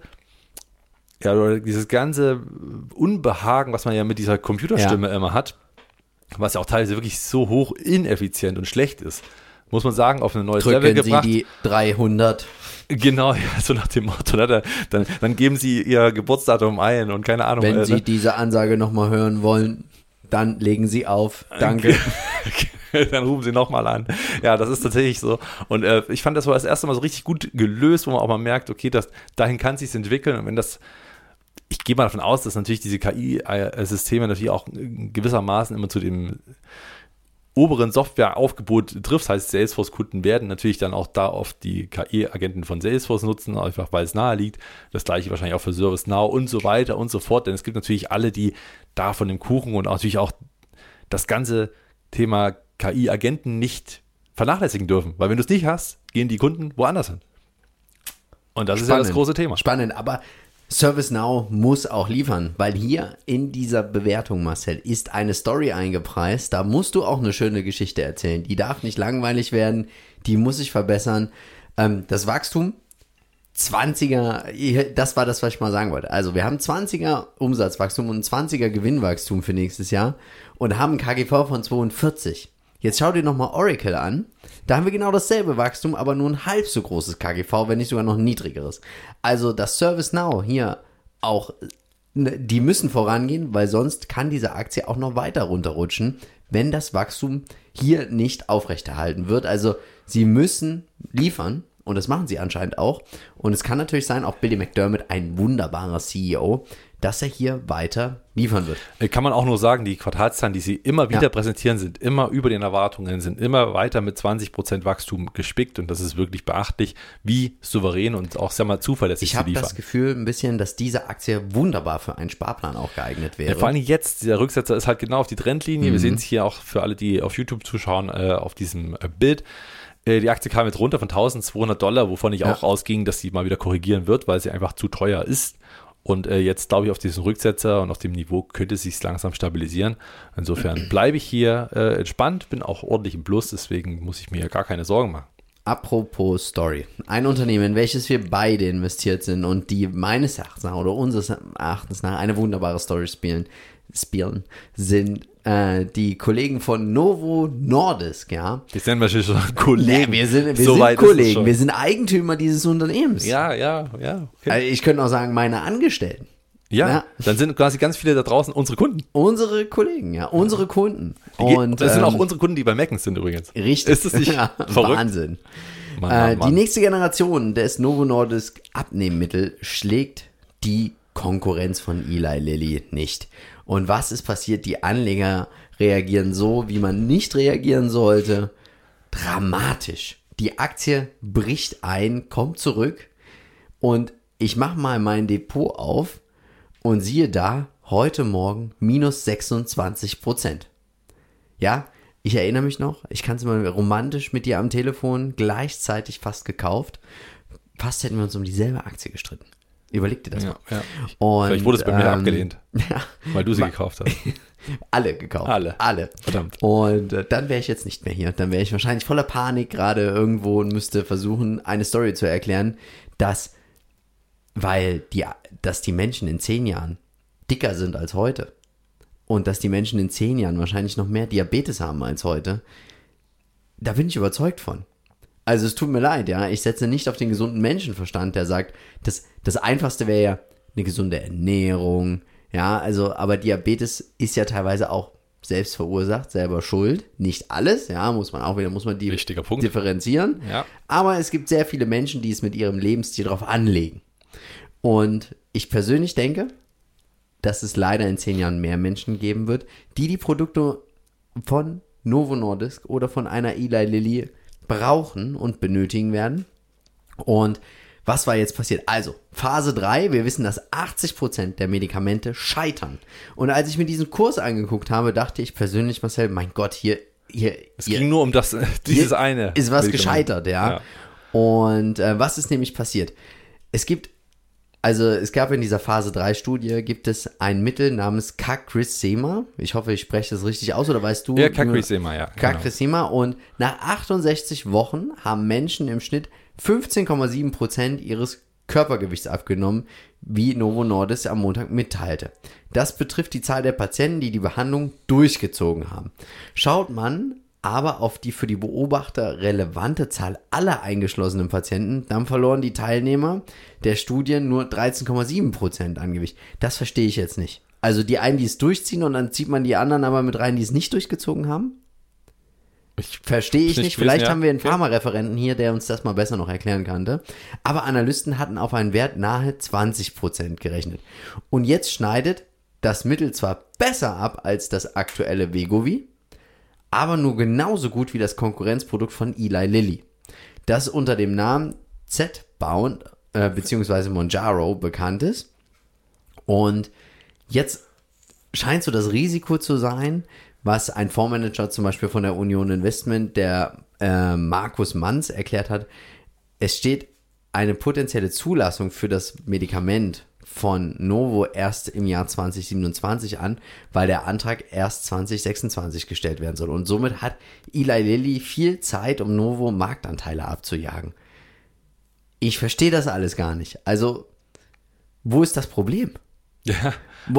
Unbehagen, was man ja mit dieser Computerstimme immer hat, was ja auch teilweise wirklich so hoch ineffizient und schlecht ist, muss man sagen, auf ein neues Level gebracht. Sie die 300. Genau, ja, so nach dem Motto, ne? Dann geben Sie Ihr Geburtsdatum ein und keine Ahnung. Wenn Sie diese Ansage nochmal hören wollen, dann legen Sie auf. Danke. Dann rufen Sie nochmal an. Ja, das ist tatsächlich so. Und ich fand, das war das erste Mal so richtig gut gelöst, wo man auch mal merkt, okay, dahin kann es sich entwickeln. Und wenn das, ich gehe mal davon aus, dass natürlich diese KI-Systeme natürlich auch gewissermaßen immer zu dem oberen Softwareaufgebot trifft. Das heißt, Salesforce-Kunden werden natürlich dann auch da oft die KI-Agenten von Salesforce nutzen, einfach weil es nahe liegt. Das gleiche wahrscheinlich auch für ServiceNow und so weiter und so fort. Denn es gibt natürlich alle, die da von dem Kuchen und natürlich auch das ganze Thema KI-Agenten nicht vernachlässigen dürfen. Weil wenn du es nicht hast, gehen die Kunden woanders hin. Und das ist ja das große Thema. Spannend, aber ServiceNow muss auch liefern, weil hier in dieser Bewertung, Marcel, ist eine Story eingepreist. Da musst du auch eine schöne Geschichte erzählen. Die darf nicht langweilig werden, die muss sich verbessern. Das Wachstum, 20er, das war das, was ich mal sagen wollte. Also wir haben 20er Umsatzwachstum und 20er Gewinnwachstum für nächstes Jahr und haben ein KGV von 42. Jetzt schau dir nochmal Oracle an. Da haben wir genau dasselbe Wachstum, aber nur ein halb so großes KGV, wenn nicht sogar noch ein niedrigeres. Also das ServiceNow hier auch, die müssen vorangehen, weil sonst kann diese Aktie auch noch weiter runterrutschen, wenn das Wachstum hier nicht aufrechterhalten wird. Also sie müssen liefern und das machen sie anscheinend auch. Und es kann natürlich sein, auch Billy McDermott, ein wunderbarer CEO, dass er hier weiter liefern wird. Kann man auch nur sagen, die Quartalszahlen, die sie immer wieder präsentieren, sind immer über den Erwartungen, sind immer weiter mit 20% Wachstum gespickt und das ist wirklich beachtlich, wie souverän und auch, sehr mal zuverlässig sie liefern. Ich habe das Gefühl ein bisschen, dass diese Aktie wunderbar für einen Sparplan auch geeignet wäre. Vor allem jetzt, der Rücksetzer ist halt genau auf die Trendlinie. Wir sehen es hier auch für alle, die auf YouTube zuschauen, auf diesem Bild. Die Aktie kam jetzt runter von $1.200, wovon ich auch ausging, dass sie mal wieder korrigieren wird, weil sie einfach zu teuer ist. Und jetzt glaube ich, auf diesem Rücksetzer und auf dem Niveau könnte es sich langsam stabilisieren. Insofern bleibe ich hier entspannt, bin auch ordentlich im Plus, deswegen muss ich mir ja gar keine Sorgen machen. Apropos Story. Ein Unternehmen, in welches wir beide investiert sind und die meines Erachtens nach oder unseres Erachtens nach eine wunderbare Story spielen sind die Kollegen von Novo Nordisk, ja. Wir sind wahrscheinlich schon Kollegen. Nee, wir sind Kollegen, wir sind Eigentümer dieses Unternehmens. Ja. Okay. Also ich könnte auch sagen, meine Angestellten. Ja, dann sind quasi ganz viele da draußen unsere Kunden. Unsere Kollegen, ja, unsere Kunden. Und das sind auch unsere Kunden, die bei Meckens sind übrigens. Richtig. Ist das nicht verrückt? Wahnsinn. Mann. Die nächste Generation des Novo Nordisk Abnehmmittel schlägt die Konkurrenz von Eli Lilly nicht. Und was ist passiert? Die Anleger reagieren so, wie man nicht reagieren sollte. Dramatisch. Die Aktie bricht ein, kommt zurück und ich mache mal mein Depot auf und siehe da, heute Morgen minus 26%. Ja, ich erinnere mich noch, ich kann es mal romantisch mit dir am Telefon gleichzeitig fast gekauft. Fast hätten wir uns um dieselbe Aktie gestritten. Überleg dir das mal. Ja. Und, vielleicht wurde es bei mir abgelehnt, weil du sie gekauft hast. Alle gekauft. Alle. Verdammt. Und dann wäre ich jetzt nicht mehr hier. Dann wäre ich wahrscheinlich voller Panik gerade irgendwo und müsste versuchen, eine Story zu erklären, dass die Menschen in 10 Jahren dicker sind als heute und dass die Menschen in 10 Jahren wahrscheinlich noch mehr Diabetes haben als heute. Da bin ich überzeugt von. Also es tut mir leid, ja, ich setze nicht auf den gesunden Menschenverstand, der sagt, das Einfachste wäre ja eine gesunde Ernährung, ja, also, aber Diabetes ist ja teilweise auch selbst verursacht, selber schuld, nicht alles, ja, muss man die Wichtiger Punkt. differenzieren, ja. Aber es gibt sehr viele Menschen, die es mit ihrem Lebensstil drauf anlegen und ich persönlich denke, dass es leider in 10 Jahren mehr Menschen geben wird, die Produkte von Novo Nordisk oder von einer Eli Lilly brauchen und benötigen werden. Und was war jetzt passiert? Also, Phase 3, wir wissen, dass 80% der Medikamente scheitern. Und als ich mir diesen Kurs angeguckt habe, dachte ich persönlich, Marcel, mein Gott, hier es ging nur um dieses eine. Ist was gescheitert, ja. Und was ist nämlich passiert? Es gab in dieser Phase 3 Studie, gibt es ein Mittel namens Cagrilema. Ich hoffe, ich spreche das richtig aus, oder weißt du? Ja, Cagrilema, ja. Cagrilema. Genau. Und nach 68 Wochen haben Menschen im Schnitt 15,7% ihres Körpergewichts abgenommen, wie Novo Nordisk am Montag mitteilte. Das betrifft die Zahl der Patienten, die die Behandlung durchgezogen haben. Schaut man aber auf die für die Beobachter relevante Zahl aller eingeschlossenen Patienten, dann verloren die Teilnehmer der Studien nur 13,7% an Gewicht. Das verstehe ich jetzt nicht. Also die einen, die es durchziehen und dann zieht man die anderen aber mit rein, die es nicht durchgezogen haben? Verstehe ich nicht. Vielleicht haben wir einen Pharmareferenten hier, der uns das mal besser noch erklären kann. Aber Analysten hatten auf einen Wert nahe 20% gerechnet. Und jetzt schneidet das Mittel zwar besser ab als das aktuelle Wegovy, aber nur genauso gut wie das Konkurrenzprodukt von Eli Lilly, das unter dem Namen Zepbound bzw. Mounjaro bekannt ist. Und jetzt scheint so das Risiko zu sein, was ein Fondsmanager zum Beispiel von der Union Investment, der Markus Manz, erklärt hat. Es steht eine potenzielle Zulassung für das Medikament von Novo erst im Jahr 2027 an, weil der Antrag erst 2026 gestellt werden soll. Und somit hat Eli Lilly viel Zeit, um Novo Marktanteile abzujagen. Ich verstehe das alles gar nicht. Also, wo ist das Problem? Ja.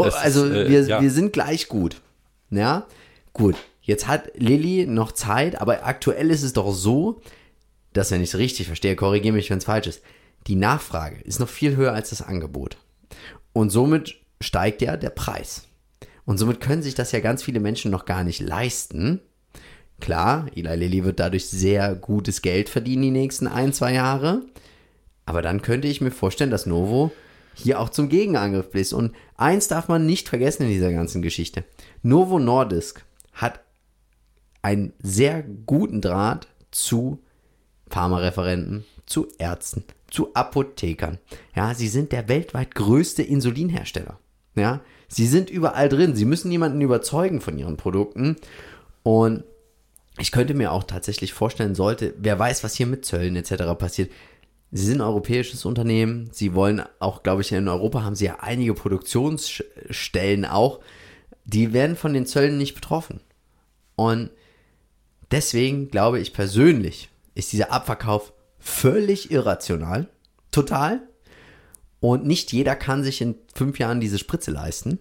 Wir sind gleich gut. Ja, gut. Jetzt hat Lilly noch Zeit, aber aktuell ist es doch so, dass, wenn ich es richtig verstehe, korrigiere mich, wenn es falsch ist, die Nachfrage ist noch viel höher als das Angebot. Und somit steigt ja der Preis. Und somit können sich das ja ganz viele Menschen noch gar nicht leisten. Klar, Eli Lilly wird dadurch sehr gutes Geld verdienen die nächsten 1-2 Jahre. Aber dann könnte ich mir vorstellen, dass Novo hier auch zum Gegenangriff bläst. Und eins darf man nicht vergessen in dieser ganzen Geschichte. Novo Nordisk hat einen sehr guten Draht zu Pharmareferenten, zu Ärzten, zu Apothekern. Ja, sie sind der weltweit größte Insulinhersteller. Ja, sie sind überall drin. Sie müssen jemanden überzeugen von ihren Produkten. Und ich könnte mir auch tatsächlich vorstellen, wer weiß, was hier mit Zöllen etc. passiert. Sie sind ein europäisches Unternehmen. Sie wollen auch, glaube ich, in Europa haben sie ja einige Produktionsstellen auch. Die werden von den Zöllen nicht betroffen. Und deswegen glaube ich persönlich, ist dieser Abverkauf völlig irrational. Total. Und nicht jeder kann sich in 5 Jahren diese Spritze leisten.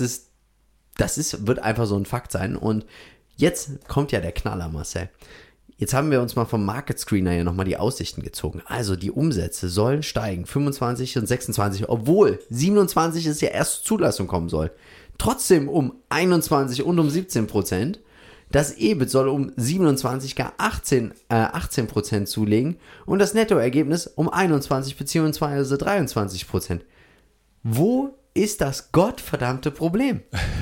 Wird einfach so ein Fakt sein. Und jetzt kommt ja der Knaller, Marcel. Jetzt haben wir uns mal vom Market Screener ja nochmal die Aussichten gezogen. Also die Umsätze sollen steigen, 25 und 26, obwohl 27 es ja erst zur Zulassung kommen soll. Trotzdem um 21 und um 17%. Das EBIT soll um 27, gar 18% zulegen und das Nettoergebnis um 21 bzw. 23%. Wo ist das gottverdammte Problem?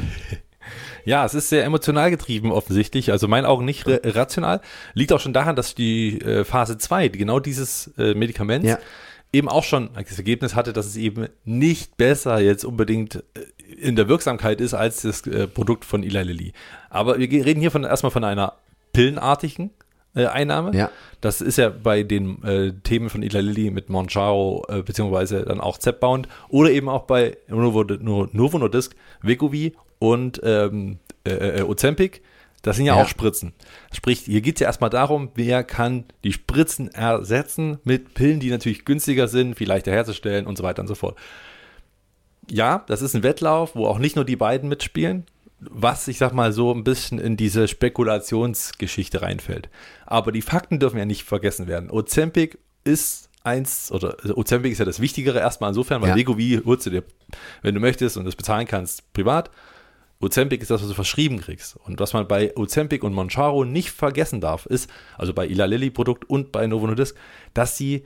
Ja, es ist sehr emotional getrieben offensichtlich, also in meinen Augen nicht rational. Liegt auch schon daran, dass die Phase 2, genau dieses Medikaments, eben auch schon das Ergebnis hatte, dass es eben nicht besser jetzt unbedingt in der Wirksamkeit ist als das Produkt von Eli Lilly. Aber wir reden hier erstmal von einer pillenartigen Einnahme. Ja. Das ist ja bei den Themen von Eli Lilly mit Mounjaro beziehungsweise dann auch Zepbound oder eben auch bei Novo Nordisk, Wegovy und Ozempic. Das sind ja auch Spritzen. Sprich, hier geht es ja erstmal darum, wer kann die Spritzen ersetzen mit Pillen, die natürlich günstiger sind, viel leichter herzustellen und so weiter und so fort. Ja, das ist ein Wettlauf, wo auch nicht nur die beiden mitspielen, was, ich sag mal, so ein bisschen in diese Spekulationsgeschichte reinfällt. Aber die Fakten dürfen ja nicht vergessen werden. Ozempic ist Ozempic ist ja das Wichtigere erstmal insofern, weil Wegovy holst du dir, wenn du möchtest und das bezahlen kannst, privat. Ozempic ist das, was du verschrieben kriegst. Und was man bei Ozempic und Mounjaro nicht vergessen darf, ist, also bei Eli Lilly Produkt und bei Novo Nordisk, dass sie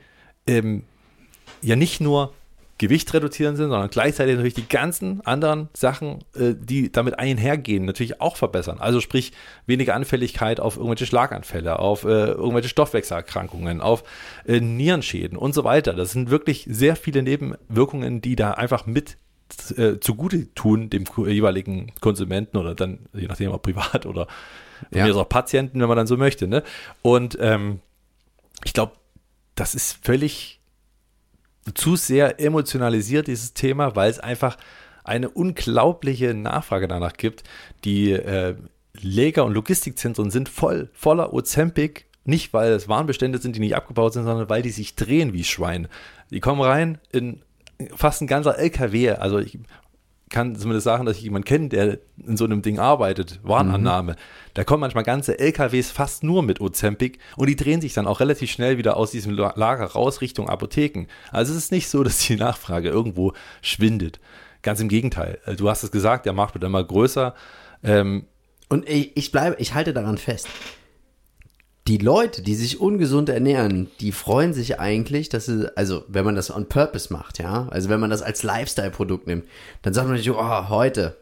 ja nicht nur Gewicht reduzieren sind, sondern gleichzeitig natürlich die ganzen anderen Sachen, die damit einhergehen, natürlich auch verbessern. Also sprich, weniger Anfälligkeit auf irgendwelche Schlaganfälle, auf irgendwelche Stoffwechselerkrankungen, auf Nierenschäden und so weiter. Das sind wirklich sehr viele Nebenwirkungen, die da einfach mit zugute tun dem jeweiligen Konsumenten oder dann, je nachdem, ob privat oder auch Patienten, wenn man dann so möchte. Ne? Und ich glaube, das ist völlig zu sehr emotionalisiert, dieses Thema, weil es einfach eine unglaubliche Nachfrage danach gibt. Die Lager- und Logistikzentren sind voller Ozempic, nicht weil es Warenbestände sind, die nicht abgebaut sind, sondern weil die sich drehen wie Schwein. Die kommen rein in fast ein ganzer LKW, also ich kann zumindest sagen, dass ich jemanden kenne, der in so einem Ding arbeitet, Warenannahme. Da kommen manchmal ganze LKWs fast nur mit Ozempic und die drehen sich dann auch relativ schnell wieder aus diesem Lager raus Richtung Apotheken. Also es ist nicht so, dass die Nachfrage irgendwo schwindet. Ganz im Gegenteil. Du hast es gesagt, der Markt wird immer größer. Und ich halte daran fest. Die Leute, die sich ungesund ernähren, die freuen sich eigentlich, also wenn man das on purpose macht, ja, also wenn man das als Lifestyle-Produkt nimmt, dann sagt man sich, oh, heute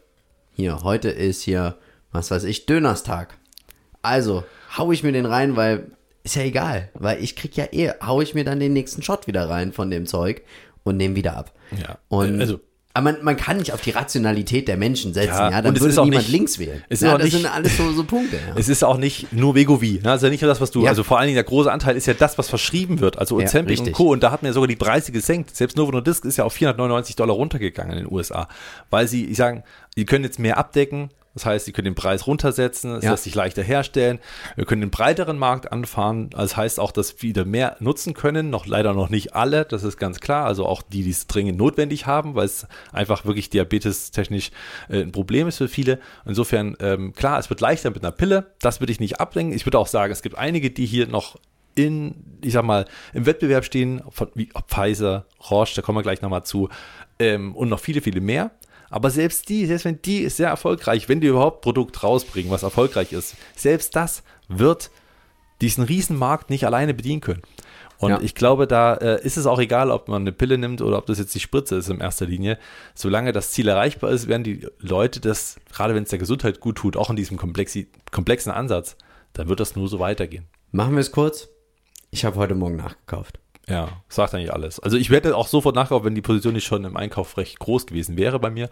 ist hier, was weiß ich, Dönerstag. Also hau ich mir den rein, weil ist ja egal, weil ich krieg ja hau ich mir dann den nächsten Shot wieder rein von dem Zeug und nehme wieder ab. Ja, und aber man kann nicht auf die Rationalität der Menschen setzen, dann würde niemand links wählen. Das sind alles so Punkte. Ja. Es ist auch nicht nur Wegovy, also nicht nur das, was du, also vor allen Dingen der große Anteil ist ja das, was verschrieben wird, also Ozempic und Co. Und da hat man ja sogar die Preise gesenkt. Selbst Novo Nordisk ist ja auf $499 runtergegangen in den USA, weil sie sagen, die können jetzt mehr abdecken. Das heißt, sie können den Preis runtersetzen, es lässt sich leichter herstellen. Wir können den breiteren Markt anfahren. Das heißt auch, dass wieder mehr nutzen können. Leider noch nicht alle, das ist ganz klar. Also auch die es dringend notwendig haben, weil es einfach wirklich diabetestechnisch ein Problem ist für viele. Insofern, klar, es wird leichter mit einer Pille. Das würde ich nicht ablenken. Ich würde auch sagen, es gibt einige, die hier noch im Wettbewerb stehen, wie Pfizer, Roche, da kommen wir gleich nochmal zu, und noch viele, viele mehr. Aber selbst wenn die ist sehr erfolgreich, wenn die überhaupt Produkt rausbringen, was erfolgreich ist, selbst das wird diesen Riesenmarkt nicht alleine bedienen können. Und ich glaube, da ist es auch egal, ob man eine Pille nimmt oder ob das jetzt die Spritze ist in erster Linie. Solange das Ziel erreichbar ist, werden die Leute das, gerade wenn es der Gesundheit gut tut, auch in diesem komplexen Ansatz, dann wird das nur so weitergehen. Machen wir es kurz. Ich habe heute Morgen nachgekauft. Ja, sagt eigentlich alles. Also ich werde auch sofort nachkaufen, wenn die Position nicht schon im Einkauf recht groß gewesen wäre bei mir.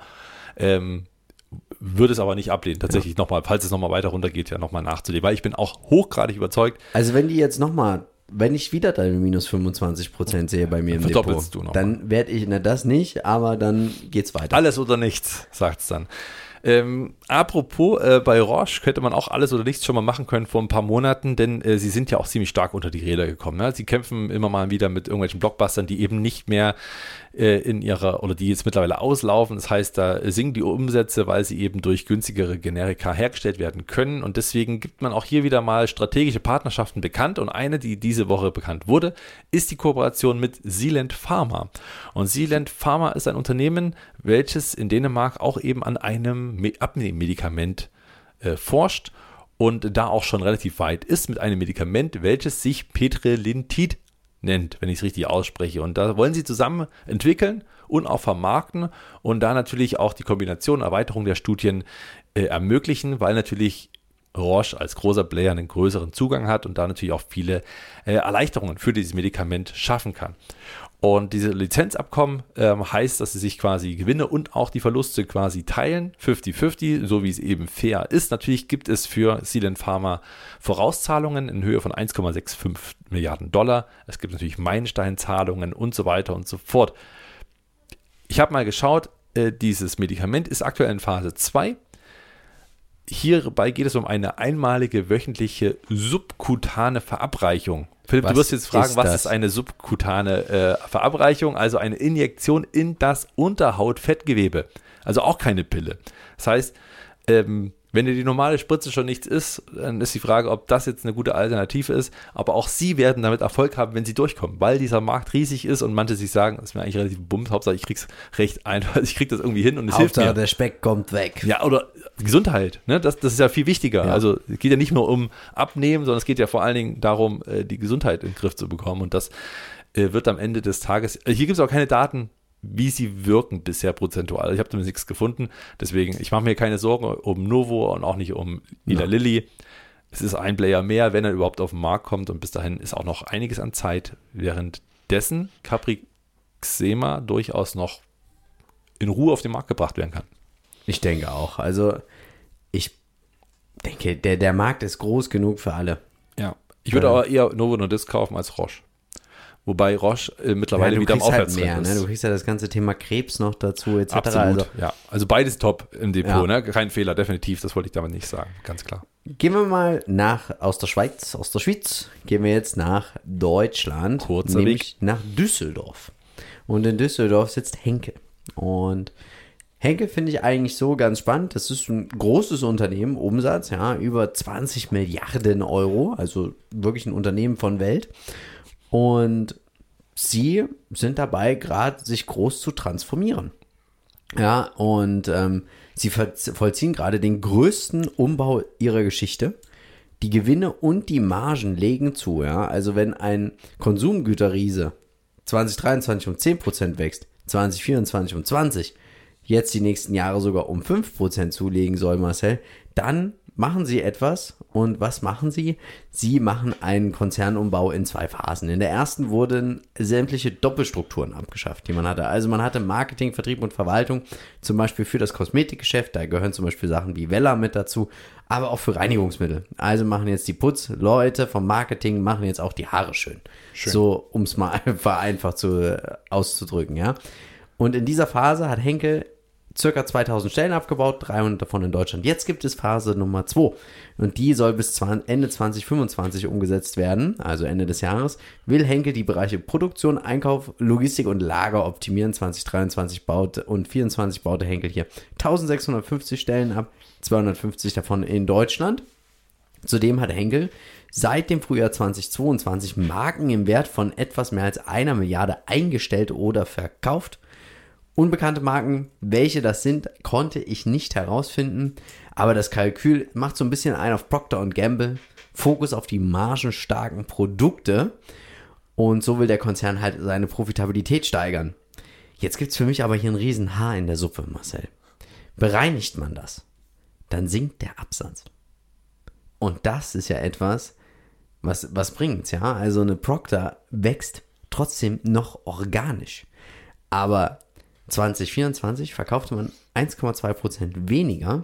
Würde es aber nicht ablehnen, tatsächlich nochmal, falls es nochmal weiter runtergeht, nochmal nachzulegen. Weil ich bin auch hochgradig überzeugt. Also wenn die jetzt nochmal wenn ich wieder deine minus 25% sehe bei mir im Depot, verdoppelst du noch dann werde ich, das nicht, aber dann geht's weiter. Alles oder nichts, sagt es dann. Apropos, bei Roche könnte man auch alles oder nichts schon mal machen können vor ein paar Monaten, denn sie sind ja auch ziemlich stark unter die Räder gekommen. Ne? Sie kämpfen immer mal wieder mit irgendwelchen Blockbustern, die eben nicht mehr oder die jetzt mittlerweile auslaufen. Das heißt, da sinken die Umsätze, weil sie eben durch günstigere Generika hergestellt werden können. Und deswegen gibt man auch hier wieder mal strategische Partnerschaften bekannt. Und eine, die diese Woche bekannt wurde, ist die Kooperation mit Zealand Pharma. Und Zealand Pharma ist ein Unternehmen, welches in Dänemark auch eben an einem Abnehmmedikament forscht und da auch schon relativ weit ist mit einem Medikament, welches sich Petrelintid nennt, wenn ich es richtig ausspreche. Und da wollen sie zusammen entwickeln und auch vermarkten und da natürlich auch die Kombination, Erweiterung der Studien ermöglichen, weil natürlich Roche als großer Player einen größeren Zugang hat und da natürlich auch viele Erleichterungen für dieses Medikament schaffen kann. Und diese Lizenzabkommen heißt, dass sie sich quasi Gewinne und auch die Verluste quasi teilen, 50-50, so wie es eben fair ist. Natürlich gibt es für Zealand Pharma Vorauszahlungen in Höhe von 1,65 Milliarden $. Es gibt natürlich Meilensteinzahlungen und so weiter und so fort. Ich habe mal geschaut, dieses Medikament ist aktuell in Phase 2. Hierbei geht es um eine einmalige wöchentliche subkutane Verabreichung. Philipp, du wirst jetzt fragen, was ist eine subkutane Verabreichung? Also eine Injektion in das Unterhautfettgewebe. Also auch keine Pille. Das heißt, wenn dir die normale Spritze schon nichts ist, dann ist die Frage, ob das jetzt eine gute Alternative ist. Aber auch sie werden damit Erfolg haben, wenn sie durchkommen, weil dieser Markt riesig ist und manche sich sagen, das ist mir eigentlich relativ bums, Hauptsache ich krieg's recht einfach, ich krieg das irgendwie hin und es hilft mir. Der Speck kommt weg. Ja, oder Gesundheit, ne? Das ist ja viel wichtiger. Ja. Also es geht ja nicht nur um Abnehmen, sondern es geht ja vor allen Dingen darum, die Gesundheit in den Griff zu bekommen. Und das wird am Ende des Tages, hier gibt es auch keine Daten, wie sie wirken bisher prozentual. Ich habe zumindest nichts gefunden. Deswegen, ich mache mir keine Sorgen um Novo und auch nicht um Eli Lilly. Es ist ein Player mehr, wenn er überhaupt auf den Markt kommt. Und bis dahin ist auch noch einiges an Zeit. Währenddessen Caprixema durchaus noch in Ruhe auf den Markt gebracht werden kann. Ich denke auch. Also ich denke, der Markt ist groß genug für alle. Ja. Ich würde aber eher Novo Nordisk kaufen als Roche. Wobei Roche mittlerweile wieder am Aufwärtstrend halt mehr, ist. Ne? Du kriegst ja das ganze Thema Krebs noch dazu, etc. Absolut, also beides top im Depot, ne? Kein Fehler, definitiv, das wollte ich damit nicht sagen, ganz klar. Gehen wir mal aus der Schweiz, gehen wir jetzt nach Deutschland, Kurzer nämlich Weg. nach Düsseldorf. Und in Düsseldorf sitzt Henkel. Und Henkel finde ich eigentlich so ganz spannend. Das ist ein großes Unternehmen, Umsatz, über 20 Milliarden Euro, also wirklich ein Unternehmen von Welt. Und sie sind dabei, gerade sich groß zu transformieren. Ja, und sie vollziehen gerade den größten Umbau ihrer Geschichte. Die Gewinne und die Margen legen zu. Ja, also wenn ein Konsumgüterriese 2023 um 10% wächst, 2024 um 20%, jetzt die nächsten Jahre sogar um 5% zulegen soll, Marcel, dann machen sie etwas. Und was machen sie? Sie machen einen Konzernumbau in 2 Phasen. In der ersten wurden sämtliche Doppelstrukturen abgeschafft, die man hatte. Also man hatte Marketing, Vertrieb und Verwaltung, zum Beispiel für das Kosmetikgeschäft. Da gehören zum Beispiel Sachen wie Wella mit dazu, aber auch für Reinigungsmittel. Also machen jetzt die Putzleute vom Marketing, machen jetzt auch die Haare schön. So, um es mal vereinfacht auszudrücken, ja. Und in dieser Phase hat Henkel circa 2000 Stellen abgebaut, 300 davon in Deutschland. Jetzt gibt es Phase Nummer 2 und die soll bis Ende 2025 umgesetzt werden, also Ende des Jahres. Will Henkel die Bereiche Produktion, Einkauf, Logistik und Lager optimieren. 2023 und 2024 baute Henkel hier 1650 Stellen ab, 250 davon in Deutschland. Zudem hat Henkel seit dem Frühjahr 2022 Marken im Wert von etwas mehr als 1 Milliarde eingestellt oder verkauft. Unbekannte Marken, welche das sind, konnte ich nicht herausfinden, aber das Kalkül macht so ein bisschen ein auf Procter & Gamble, Fokus auf die margenstarken Produkte und so will der Konzern halt seine Profitabilität steigern. Jetzt gibt es für mich aber hier ein riesen Haar in der Suppe, Marcel. Bereinigt man das, dann sinkt der Absatz. Und das ist ja etwas, was bringt's, ja? Also eine Procter wächst trotzdem noch organisch, aber 2024 verkaufte man 1,2% weniger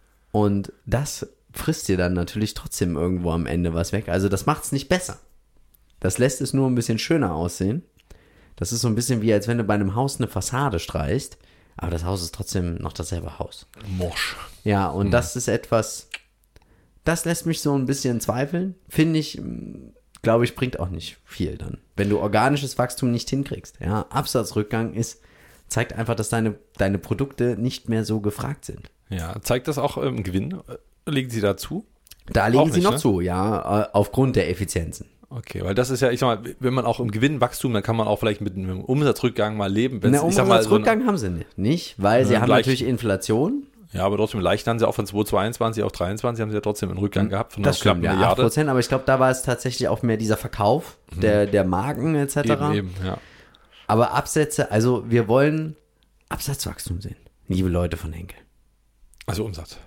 und das frisst dir dann natürlich trotzdem irgendwo am Ende was weg. Also das macht es nicht besser. Das lässt es nur ein bisschen schöner aussehen. Das ist so ein bisschen wie, als wenn du bei einem Haus eine Fassade streichst, aber das Haus ist trotzdem noch dasselbe Haus. Morsch. Ja, und das ist etwas, das lässt mich so ein bisschen zweifeln. Finde ich, glaube ich, bringt auch nicht viel dann. Wenn du organisches Wachstum nicht hinkriegst. Ja, Absatzrückgang zeigt einfach, dass deine Produkte nicht mehr so gefragt sind. Ja, zeigt das auch im Gewinn? Legen Sie dazu? Da legen sie nicht, noch ne? zu, ja, aufgrund der Effizienzen. Okay, weil das ist ja, ich sag mal, wenn man auch im Gewinnwachstum, dann kann man auch vielleicht mit einem Umsatzrückgang mal leben. Einen Umsatzrückgang haben sie nicht, weil sie haben natürlich Inflation. Ja, aber trotzdem leicht haben sie auch von 2022 auf 2023 haben sie ja trotzdem einen Rückgang gehabt von das stimmt, knapp einer Milliarde. 8%, aber ich glaube, da war es tatsächlich auch mehr dieser Verkauf der Marken etc. Eben, ja. Aber Absätze, also wir wollen Absatzwachstum sehen, liebe Leute von Henkel. Also Umsatz.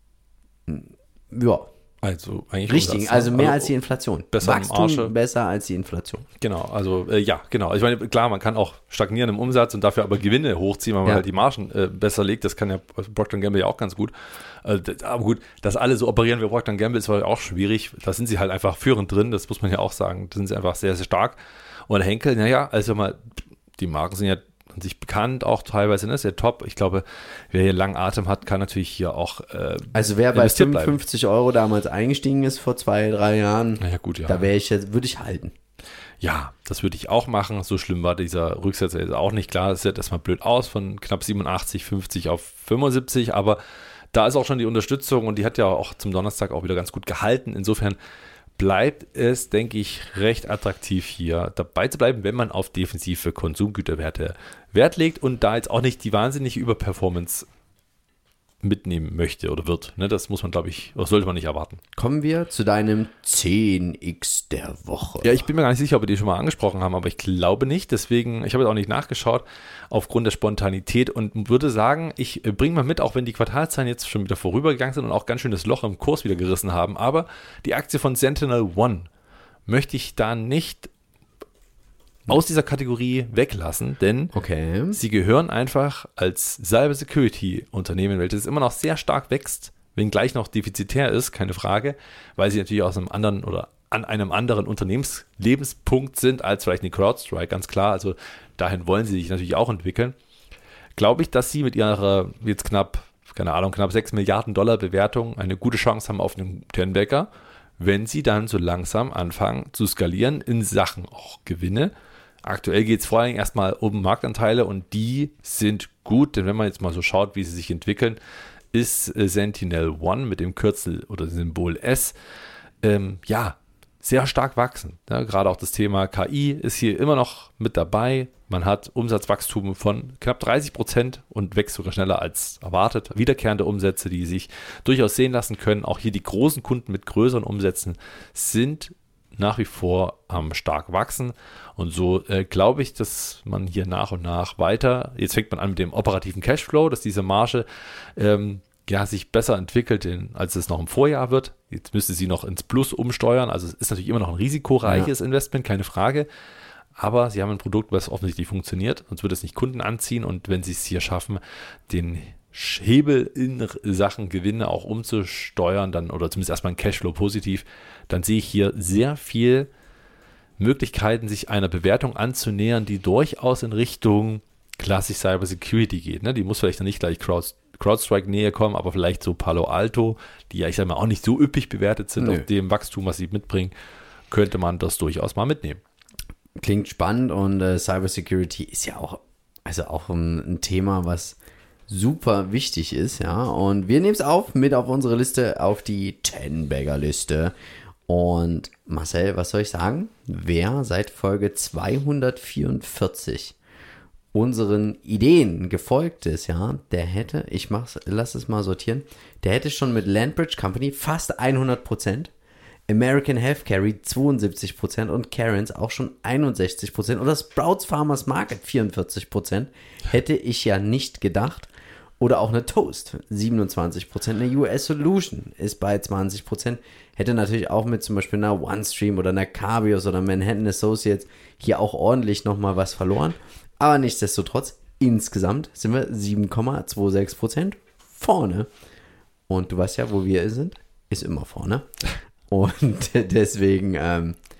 Ja. Also eigentlich Richtig, Umsatz, also mehr als die Inflation. Besser Wachstum besser als die Inflation. Genau, also ja, genau. Ich meine, klar, man kann auch stagnieren im Umsatz und dafür aber Gewinne hochziehen, weil man halt die Margen besser legt. Das kann ja Procter & Gamble ja auch ganz gut. Aber gut, dass alle so operieren wie Procter & Gamble ist auch schwierig. Da sind sie halt einfach führend drin, das muss man ja auch sagen. Da sind sie einfach sehr, sehr stark. Und Henkel, naja, also mal, die Marken sind ja an sich bekannt, auch teilweise, ne, sehr top. Ich glaube, wer hier langen Atem hat, kann natürlich hier auch also wer bei 55 € damals eingestiegen ist vor 2-3 Jahren, naja, gut, ja. Da würde ich halten. Ja, das würde ich auch machen. So schlimm war dieser Rücksetzer jetzt auch nicht. Klar, es sieht erstmal blöd aus, von knapp 87, 50 auf 75, aber da ist auch schon die Unterstützung und die hat ja auch zum Donnerstag auch wieder ganz gut gehalten. Insofern bleibt es, denke ich, recht attraktiv hier dabei zu bleiben, wenn man auf defensive Konsumgüterwerte Wert legt und da jetzt auch nicht die wahnsinnige Überperformance mitnehmen möchte oder wird. Ne, das muss man, glaube ich, oder sollte man nicht erwarten. Kommen wir zu deinem 10x der Woche. Ja, ich bin mir gar nicht sicher, ob wir die schon mal angesprochen haben, aber ich glaube nicht. Deswegen, ich habe jetzt auch nicht nachgeschaut, aufgrund der Spontanität und würde sagen, ich bringe mal mit, auch wenn die Quartalszahlen jetzt schon wieder vorübergegangen sind und auch ganz schön das Loch im Kurs wieder gerissen haben, aber die Aktie von SentinelOne möchte ich da nicht aus dieser Kategorie weglassen, denn sie gehören einfach als Cyber-Security-Unternehmen, welches immer noch sehr stark wächst, wenngleich noch defizitär ist, keine Frage, weil sie natürlich aus einem anderen oder an einem anderen Unternehmenslebenspunkt sind als vielleicht eine CrowdStrike, ganz klar. Also dahin wollen sie sich natürlich auch entwickeln. Glaube ich, dass sie mit ihrer jetzt knapp 6 Milliarden Dollar Bewertung eine gute Chance haben auf einen Ten-Bagger, wenn sie dann so langsam anfangen zu skalieren in Sachen auch Gewinne. Aktuell geht es vor allem erstmal um Marktanteile und die sind gut, denn wenn man jetzt mal so schaut, wie sie sich entwickeln, ist SentinelOne mit dem Kürzel oder Symbol S, sehr stark wachsen. Ja, gerade auch das Thema KI ist hier immer noch mit dabei. Man hat Umsatzwachstum von knapp 30% und wächst sogar schneller als erwartet. Wiederkehrende Umsätze, die sich durchaus sehen lassen können. Auch hier die großen Kunden mit größeren Umsätzen sind nach wie vor am stark wachsen und so glaube ich, dass man hier nach und nach weiter, jetzt fängt man an mit dem operativen Cashflow, dass diese Marge sich besser entwickelt, als es noch im Vorjahr wird. Jetzt müsste sie noch ins Plus umsteuern, also es ist natürlich immer noch ein risikoreiches Investment, keine Frage, aber sie haben ein Produkt, was offensichtlich funktioniert, sonst wird es nicht Kunden anziehen und wenn sie es hier schaffen, den Hebel in Sachen Gewinne auch umzusteuern, dann oder zumindest erstmal ein Cashflow positiv, dann sehe ich hier sehr viel Möglichkeiten, sich einer Bewertung anzunähern, die durchaus in Richtung klassisch Cyber Security geht. Ne? Die muss vielleicht noch nicht gleich CrowdStrike näher kommen, aber vielleicht so Palo Alto, die ja, ich sage mal, auch nicht so üppig bewertet sind auf dem Wachstum, was sie mitbringen, könnte man das durchaus mal mitnehmen. Klingt spannend und Cyber Security ist ja auch ein Thema, was super wichtig ist, ja, und wir nehmen es mit auf unsere Liste, auf die 10-Bagger-Liste. Und Marcel, was soll ich sagen? Wer seit Folge 244 unseren Ideen gefolgt ist, ja, der hätte, lass es mal sortieren, der hätte schon mit Landbridge Company fast 100%, American Health Carry 72% und Cairns auch schon 61% oder Sprouts Farmers Market 44%, hätte ich ja nicht gedacht. Oder auch eine Toast, 27%, eine US Solution ist bei 20%, hätte natürlich auch mit zum Beispiel einer OneStream oder einer Carbios oder Manhattan Associates hier auch ordentlich nochmal was verloren. Aber nichtsdestotrotz, insgesamt sind wir 7,26% vorne. Und du weißt ja, wo wir sind, ist immer vorne. Und deswegen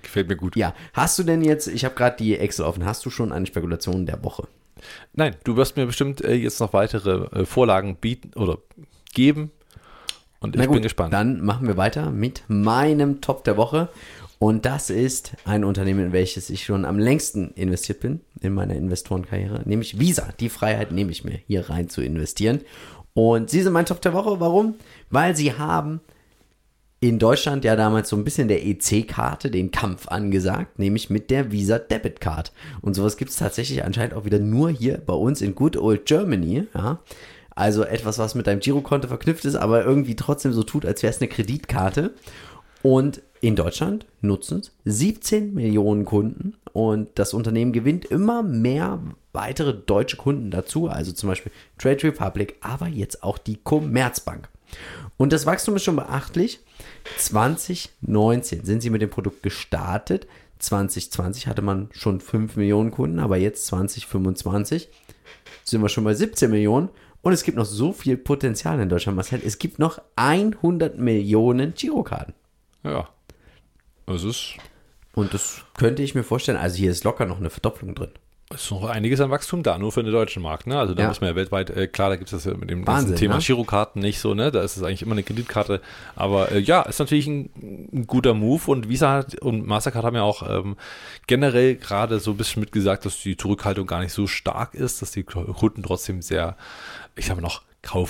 Gefällt mir gut. Ja, hast du denn jetzt, ich habe gerade die Excel offen, hast du schon eine Spekulation der Woche? Nein, du wirst mir bestimmt jetzt noch weitere Vorlagen bieten oder geben und ich bin gespannt. Dann machen wir weiter mit meinem Top der Woche und das ist ein Unternehmen, in welches ich schon am längsten investiert bin in meiner Investorenkarriere, nämlich Visa. Die Freiheit nehme ich mir, hier rein zu investieren und sie sind mein Top der Woche. Warum? Weil sie haben in Deutschland ja damals so ein bisschen der EC-Karte den Kampf angesagt, nämlich mit der Visa Debit Card. Und sowas gibt es tatsächlich anscheinend auch wieder nur hier bei uns in Good Old Germany. Ja? Also etwas, was mit deinem Girokonto verknüpft ist, aber irgendwie trotzdem so tut, als wäre es eine Kreditkarte. Und in Deutschland nutzen es 17 Millionen Kunden und das Unternehmen gewinnt immer mehr weitere deutsche Kunden dazu, also zum Beispiel Trade Republic, aber jetzt auch die Commerzbank. Und das Wachstum ist schon beachtlich. 2019 sind sie mit dem Produkt gestartet. 2020 hatte man schon 5 Millionen Kunden, aber jetzt 2025 sind wir schon bei 17 Millionen. Und es gibt noch so viel Potenzial in Deutschland, Marcel. Es gibt noch 100 Millionen Girokarten. Ja, das ist... Und das könnte ich mir vorstellen, also hier ist locker noch eine Verdopplung drin. Es ist noch einiges an Wachstum da, nur für den deutschen Markt. Ne? Also da muss man ja weltweit, klar, da gibt es das ja mit dem ganzen Thema Girokarten nicht so, ne? Da ist es eigentlich immer eine Kreditkarte. Aber ja, ist natürlich ein guter Move und Visa und Mastercard haben ja auch generell gerade so ein bisschen mitgesagt, dass die Zurückhaltung gar nicht so stark ist, dass die Kunden trotzdem sehr, ich sag mal noch,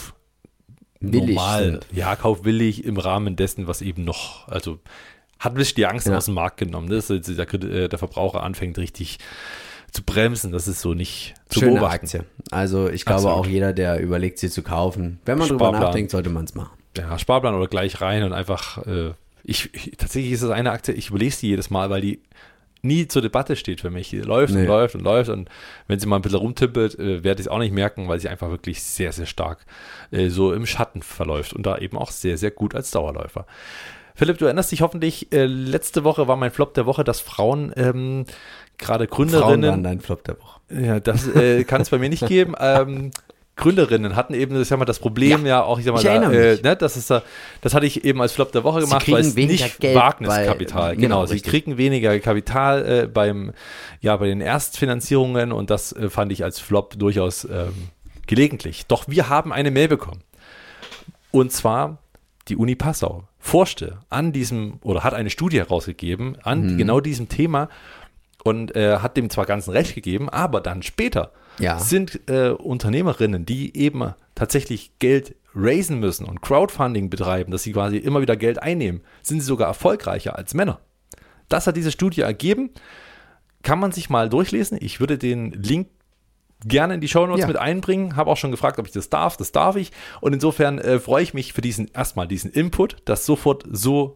kaufwillig im Rahmen dessen, was eben noch, also hat ein bisschen die Angst aus dem Markt genommen, ne? Dass der Verbraucher anfängt richtig zu bremsen, das ist so nicht zu Schöne beobachten. Aktie. Also ich glaube auch jeder, der überlegt, sie zu kaufen, wenn man drüber nachdenkt, sollte man es machen. Ja, Sparplan oder gleich rein und einfach, tatsächlich ist das eine Aktie, ich überlege sie jedes Mal, weil die nie zur Debatte steht für mich. Die läuft und läuft und läuft und wenn sie mal ein bisschen rumtippelt, werde ich es auch nicht merken, weil sie einfach wirklich sehr, sehr stark so im Schatten verläuft und da eben auch sehr, sehr gut als Dauerläufer. Philipp, du erinnerst dich hoffentlich, letzte Woche war mein Flop der Woche, dass Frauen gerade Gründerinnen... Frauen waren dein Flop der Woche. Ja, das kann es bei mir nicht geben. Gründerinnen hatten eben, ich sag mal, das Problem das hatte ich eben als Flop der Woche gemacht, weil es nicht Geld Wagniskapital, genau, sie kriegen weniger Kapital bei den Erstfinanzierungen und das fand ich als Flop durchaus gelegentlich. Doch wir haben eine Mail bekommen und zwar die Uni Passau forschte an diesem oder hat eine Studie herausgegeben an genau diesem Thema und hat dem zwar ganzen Recht gegeben, aber dann später sind Unternehmerinnen, die eben tatsächlich Geld raisen müssen und Crowdfunding betreiben, dass sie quasi immer wieder Geld einnehmen, sind sie sogar erfolgreicher als Männer. Das hat diese Studie ergeben. Kann man sich mal durchlesen. Ich würde den Link gerne in die Shownotes mit einbringen. Habe auch schon gefragt, ob ich das darf. Das darf ich. Und insofern freue ich mich für diesen Input, dass sofort so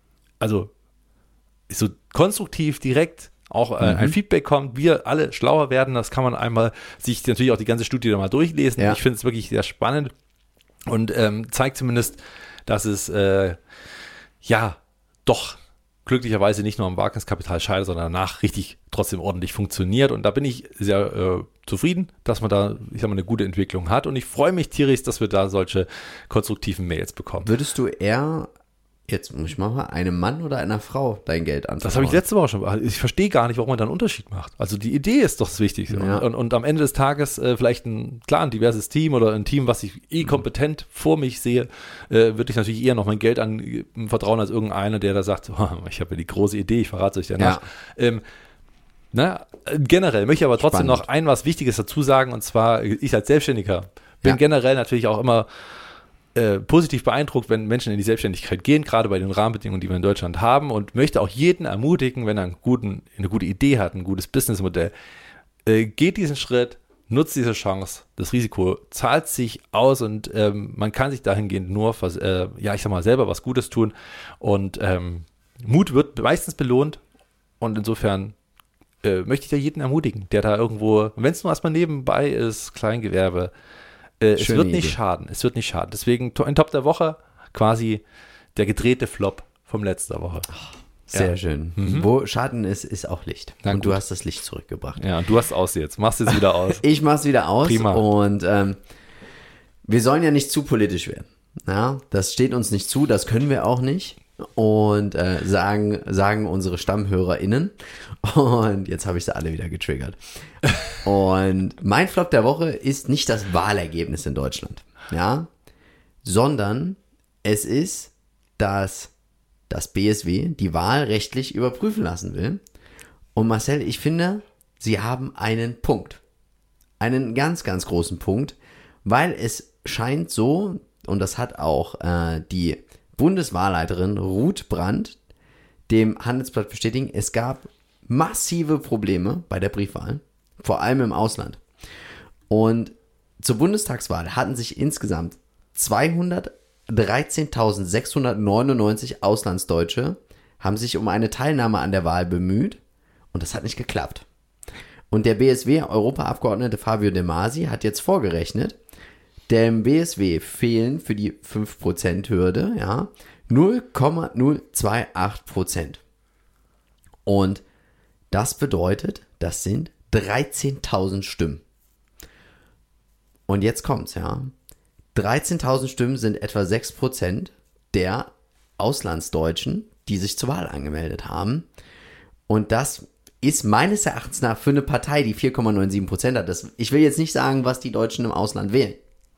konstruktiv direkt auch ein Feedback kommt, wir alle schlauer werden, das kann man einmal sich natürlich auch die ganze Studie da mal durchlesen. Ja. Ich finde es wirklich sehr spannend und zeigt zumindest, dass es doch glücklicherweise nicht nur am Wagniskapital scheitert, sondern danach richtig trotzdem ordentlich funktioniert und da bin ich sehr zufrieden, dass man da, ich sag mal, eine gute Entwicklung hat und ich freue mich tierisch, dass wir da solche konstruktiven Mails bekommen. Würdest du eher jetzt muss ich mal einem Mann oder einer Frau dein Geld anvertrauen? Das habe ich letzte Woche schon. Ich verstehe gar nicht, warum man da einen Unterschied macht. Also die Idee ist doch das Wichtigste. Ja. Und am Ende des Tages vielleicht ein diverses Team oder ein Team, was ich kompetent vor mich sehe, würde ich natürlich eher noch mein Geld vertrauen als irgendeiner, der da sagt, ich habe ja die große Idee, ich verrate es euch danach. Ja. Generell möchte ich aber trotzdem noch was Wichtiges dazu sagen, und zwar, ich als Selbstständiger bin generell natürlich auch immer positiv beeindruckt, wenn Menschen in die Selbstständigkeit gehen, gerade bei den Rahmenbedingungen, die wir in Deutschland haben, und möchte auch jeden ermutigen, wenn er eine gute Idee hat, ein gutes Businessmodell, geht diesen Schritt, nutzt diese Chance, das Risiko zahlt sich aus und man kann sich dahingehend nur, selber was Gutes tun und Mut wird meistens belohnt und insofern möchte ich da jeden ermutigen, der da irgendwo, wenn es nur erstmal nebenbei ist, Kleingewerbe, es wird nicht schaden. Deswegen ein Top der Woche, quasi der gedrehte Flop vom letzter Woche. Sehr schön. Wo Schaden ist auch Licht. Und du hast das Licht zurückgebracht. Ja, und du hast aus jetzt. Machst es wieder aus. Ich mach's wieder aus. Prima. Und wir sollen ja nicht zu politisch werden. Ja, das steht uns nicht zu, das können wir auch nicht. und sagen unsere StammhörerInnen. Und jetzt habe ich sie alle wieder getriggert. Und mein Flop der Woche ist nicht das Wahlergebnis in Deutschland, ja, sondern es ist, dass das BSW die Wahl rechtlich überprüfen lassen will. Und Marcel, ich finde, sie haben einen Punkt. Einen ganz, ganz großen Punkt, weil es scheint so, und das hat auch die Bundeswahlleiterin Ruth Brandt dem Handelsblatt bestätigen, es gab massive Probleme bei der Briefwahl, vor allem im Ausland. Und zur Bundestagswahl hatten sich insgesamt 213.699 Auslandsdeutsche haben sich um eine Teilnahme an der Wahl bemüht und das hat nicht geklappt. Und der BSW-Europaabgeordnete Fabio De Masi hat jetzt vorgerechnet, dem BSW fehlen für die 5%-Hürde, ja, 0,028%. Und das bedeutet, das sind 13.000 Stimmen. Und jetzt kommt's, ja. 13.000 Stimmen sind etwa 6% der Auslandsdeutschen, die sich zur Wahl angemeldet haben. Und das ist meines Erachtens nach für eine Partei, die 4,97% hat. Ich will jetzt nicht sagen, was die Deutschen im Ausland wählen.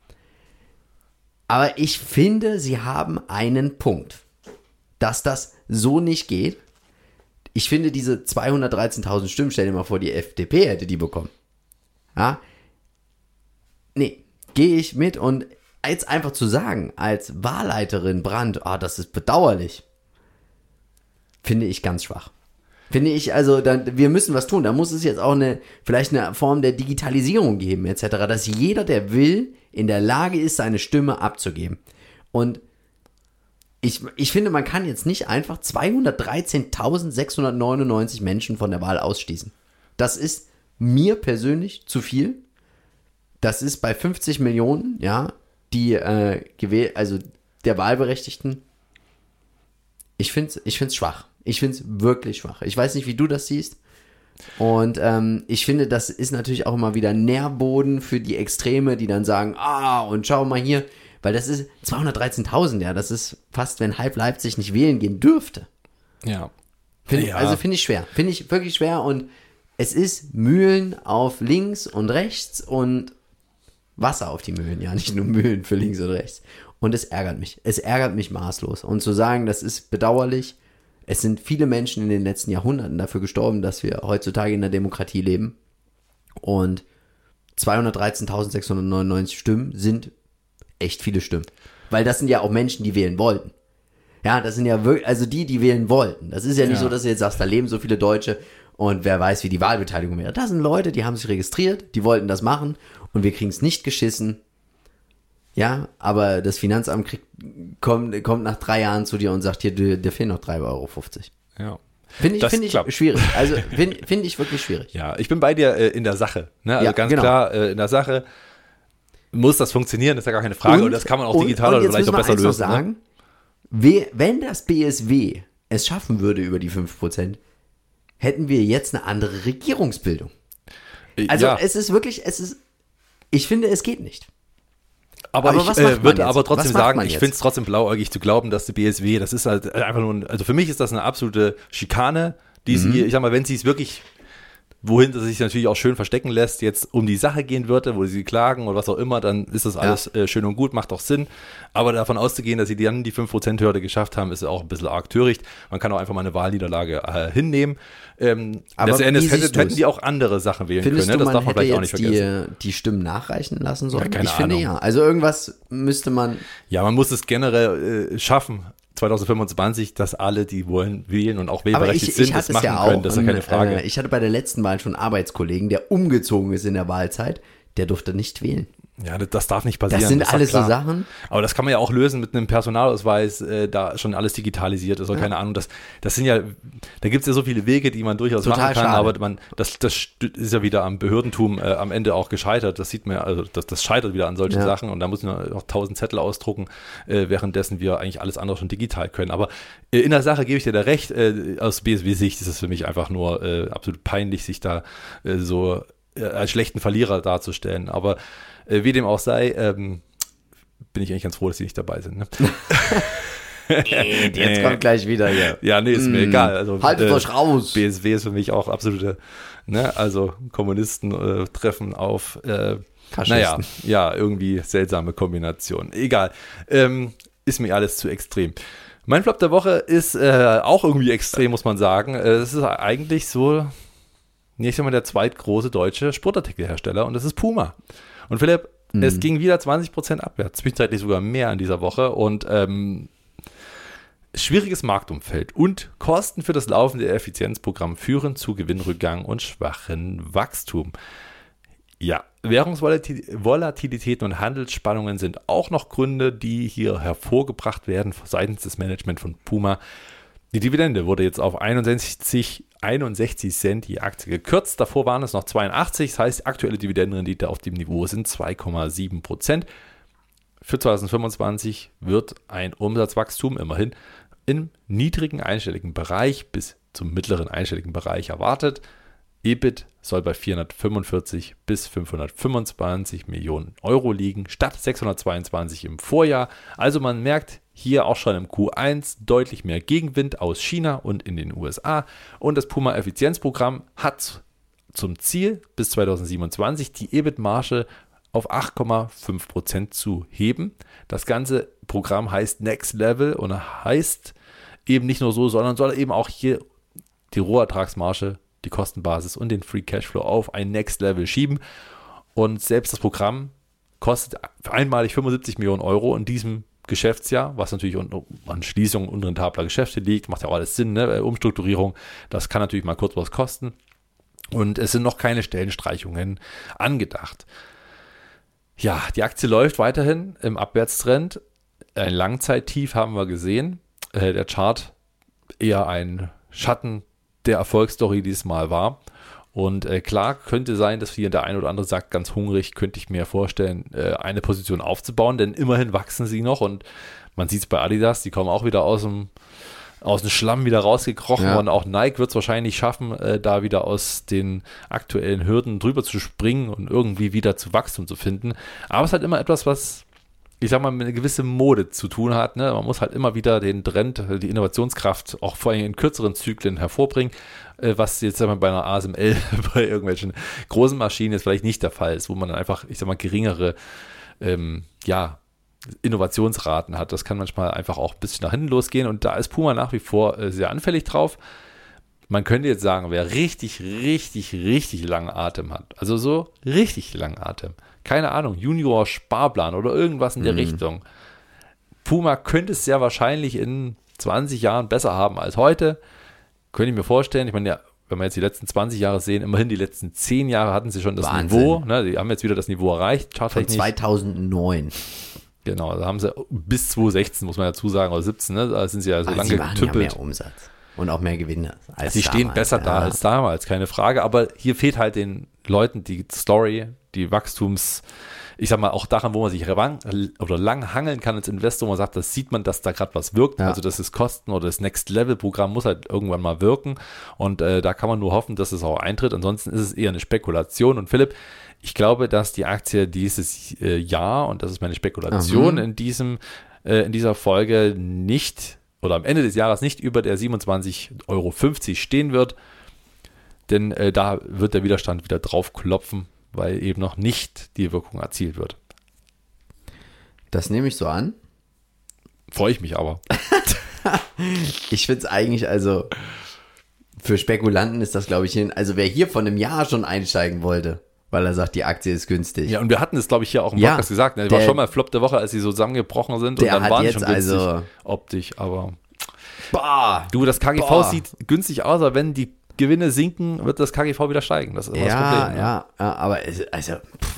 Aber ich finde, sie haben einen Punkt, dass das so nicht geht. Ich finde, diese 213.000 Stimmen, stell dir mal vor, die FDP hätte die bekommen. Ja? Nee, gehe ich mit. Und jetzt einfach zu sagen, als Wahlleiterin Brandt, das ist bedauerlich, finde ich ganz schwach. Finde ich, also, wir müssen was tun. Da muss es jetzt auch vielleicht eine Form der Digitalisierung geben, etc., dass jeder, der will, in der Lage ist, seine Stimme abzugeben. Und ich finde, man kann jetzt nicht einfach 213.699 Menschen von der Wahl ausschließen. Das ist mir persönlich zu viel. Das ist bei 50 Millionen, ja, die also der Wahlberechtigten. Ich find's schwach. Ich finde es wirklich schwach. Ich weiß nicht, wie du das siehst. Und ich finde, das ist natürlich auch immer wieder Nährboden für die Extreme, die dann sagen, und schau mal hier, weil das ist 213.000, ja, das ist fast, wenn halb Leipzig nicht wählen gehen dürfte. Ja. Also finde ich schwer. Finde ich wirklich schwer und es ist Mühlen auf links und rechts und Wasser auf die Mühlen, ja, nicht nur Mühlen für links und rechts. Und es ärgert mich. Es ärgert mich maßlos. Und zu sagen, das ist bedauerlich. Es sind viele Menschen in den letzten Jahrhunderten dafür gestorben, dass wir heutzutage in der Demokratie leben. Und 213.699 Stimmen sind echt viele Stimmen. Weil das sind ja auch Menschen, die wählen wollten. Ja, das sind ja wirklich, also die wählen wollten. Das ist ja nicht so, dass du jetzt sagst, da leben so viele Deutsche und wer weiß, wie die Wahlbeteiligung wäre. Das sind Leute, die haben sich registriert, die wollten das machen und wir kriegen es nicht geschissen. Ja, aber das Finanzamt kommt nach 3 Jahren zu dir und sagt hier, dir fehlen noch 3,50 Euro. Ja. Finde ich schwierig. Also finde ich wirklich schwierig. Ja, ich bin bei dir in der Sache. Ne? Also ganz klar, in der Sache muss das funktionieren, ist ja gar keine Frage. Und das kann man auch digital oder vielleicht noch besser lösen. Sagen, ne? Wenn das BSW es schaffen würde über die 5%, hätten wir jetzt eine andere Regierungsbildung. Also es ist wirklich, ich finde, es geht nicht. Aber ich würde aber trotzdem sagen, ich finde es trotzdem blauäugig zu glauben, dass die BSW, das ist halt einfach nur, also für mich ist das eine absolute Schikane, die sie, ich sag mal, wenn sie es wirklich, wohin das sich natürlich auch schön verstecken lässt, jetzt um die Sache gehen würde, wo sie klagen oder was auch immer, dann ist das alles schön und gut, macht auch Sinn. Aber davon auszugehen, dass sie dann die 5%-Hürde geschafft haben, ist auch ein bisschen arg töricht. Man kann auch einfach mal eine Wahlniederlage hinnehmen. Aber letzten Endes hätten die auch andere Sachen wählen können. Ne? Das darf man vielleicht auch nicht vergessen. Die Stimmen nachreichen lassen sollen? Ja, keine Ahnung. Finde ja. Also irgendwas müsste man... Ja, man muss es generell schaffen, 2025, dass alle, die wollen, wählen und auch wählberechtigt sind, das machen können. Das ist ja keine Frage. Ich hatte bei der letzten Wahl schon einen Arbeitskollegen, der umgezogen ist in der Wahlzeit, der durfte nicht wählen. Ja, das darf nicht passieren. Das sind alles so Sachen. Aber das kann man ja auch lösen mit einem Personalausweis, da schon alles digitalisiert ist oder keine Ahnung. Das sind ja, da gibt es ja so viele Wege, die man durchaus machen kann, schade. Aber das ist ja wieder am Behördentum am Ende auch gescheitert. Das sieht man ja, also das scheitert wieder an solchen Sachen und da muss man noch 1000 Zettel ausdrucken, währenddessen wir eigentlich alles andere schon digital können. Aber in der Sache gebe ich dir da recht, aus BSW-Sicht ist es für mich einfach nur absolut peinlich, sich da so als schlechten Verlierer darzustellen. Aber wie dem auch sei, bin ich eigentlich ganz froh, dass sie nicht dabei sind. Ne? Jetzt kommt gleich wieder hier. Ja, nee, ist mir egal. Also, Haltet euch raus. BSW ist für mich auch absolute, ne, also Kommunisten treffen auf, ja, irgendwie seltsame Kombination. Egal. Ist mir alles zu extrem. Mein Flop der Woche ist auch irgendwie extrem, muss man sagen. Es ist eigentlich so, ich sag mal, der zweitgroße deutsche Sportartikelhersteller und das ist Puma. Und Philipp, es ging wieder 20% abwärts, zwischenzeitlich sogar mehr in dieser Woche und schwieriges Marktumfeld und Kosten für das laufende Effizienzprogramm führen zu Gewinnrückgang und schwachen Wachstum. Ja, Währungsvolatilitäten und Handelsspannungen sind auch noch Gründe, die hier hervorgebracht werden seitens des Management von Puma. Die Dividende wurde jetzt auf 61 Cent die Aktie gekürzt. Davor waren es noch 82. Das heißt, die aktuelle Dividendenrendite auf dem Niveau sind 2,7%. Für 2025 wird ein Umsatzwachstum immerhin im niedrigen einstelligen Bereich bis zum mittleren einstelligen Bereich erwartet. EBIT soll bei 445 bis 525 Millionen Euro liegen, statt 622 im Vorjahr. Also man merkt hier auch schon im Q1 deutlich mehr Gegenwind aus China und in den USA. Und das Puma-Effizienzprogramm hat zum Ziel, bis 2027 die EBIT-Marge auf 8,5% zu heben. Das ganze Programm heißt Next Level und heißt eben nicht nur so, sondern soll eben auch hier die Rohertragsmarge, die Kostenbasis und den Free Cashflow auf ein Next Level schieben. Und selbst das Programm kostet einmalig 75 Millionen Euro in diesem Geschäftsjahr, was natürlich an Schließung unrentabler Geschäfte liegt, macht ja auch alles Sinn, ne? Umstrukturierung, das kann natürlich mal kurz was kosten. Und es sind noch keine Stellenstreichungen angedacht. Ja, die Aktie läuft weiterhin im Abwärtstrend. Ein Langzeittief haben wir gesehen. Der Chart eher ein Schatten der Erfolgsstory diesmal war. Und klar, könnte sein, dass hier der eine oder andere sagt, ganz hungrig könnte ich mir vorstellen, eine Position aufzubauen, denn immerhin wachsen sie noch und man sieht es bei Adidas, die kommen auch wieder aus dem Schlamm wieder rausgekrochen und auch Nike wird es wahrscheinlich schaffen, da wieder aus den aktuellen Hürden drüber zu springen und irgendwie wieder zu Wachstum zu finden. Aber es hat immer etwas, was, ich sag mal, mit einer gewissen Mode zu tun hat. Ne? Man muss halt immer wieder den Trend, die Innovationskraft auch vor allem in kürzeren Zyklen hervorbringen, was jetzt bei einer ASML, bei irgendwelchen großen Maschinen jetzt vielleicht nicht der Fall ist, wo man dann einfach, ich sag mal, geringere Innovationsraten hat. Das kann manchmal einfach auch ein bisschen nach hinten losgehen und da ist Puma nach wie vor sehr anfällig drauf. Man könnte jetzt sagen, wer richtig, richtig, richtig langen Atem hat, also so richtig langen Atem, keine Ahnung, Junior-Sparplan oder irgendwas in der Richtung. Puma könnte es sehr wahrscheinlich in 20 Jahren besser haben als heute. Könnte ich mir vorstellen. Ich meine, ja, wenn wir jetzt die letzten 20 Jahre sehen, immerhin die letzten 10 Jahre hatten sie schon das Niveau. Ne? Die haben jetzt wieder das Niveau erreicht. Von 2009. Genau, da haben sie bis 2016, muss man dazu sagen, oder 17, ne? Da sind sie ja so lange getüppelt. Sie machen ja mehr Umsatz und auch mehr Gewinne als sie stehen besser da als damals, keine Frage. Aber hier fehlt halt den Leuten die Story, die Wachstums, ich sag mal, auch daran, wo man sich lang hangeln kann als Investor, wo man sagt, das sieht man, dass da gerade was wirkt. Ja. Also das ist Kosten oder das Next-Level-Programm muss halt irgendwann mal wirken. Und da kann man nur hoffen, dass es auch eintritt. Ansonsten ist es eher eine Spekulation. Und Philipp, ich glaube, dass die Aktie dieses Jahr, und das ist meine Spekulation in dieser Folge, nicht oder am Ende des Jahres nicht über der 27,50 Euro stehen wird, denn da wird der Widerstand wieder drauf klopfen, weil eben noch nicht die Wirkung erzielt wird. Das nehme ich so an. Freue ich mich aber. Ich finde es eigentlich, also für Spekulanten ist das, glaube ich, also wer hier vor einem Jahr schon einsteigen wollte, weil er sagt, die Aktie ist günstig. Ja, und wir hatten es, glaube ich, hier auch im Podcast gesagt. Ne? Der war schon mal Flop der Woche, als sie so zusammengebrochen sind. Und dann waren die schon günstig optisch. Aber du, das KGV sieht günstig aus, aber wenn die Gewinne sinken, wird das KGV wieder steigen. Das ist immer das Problem. Ja, aber also,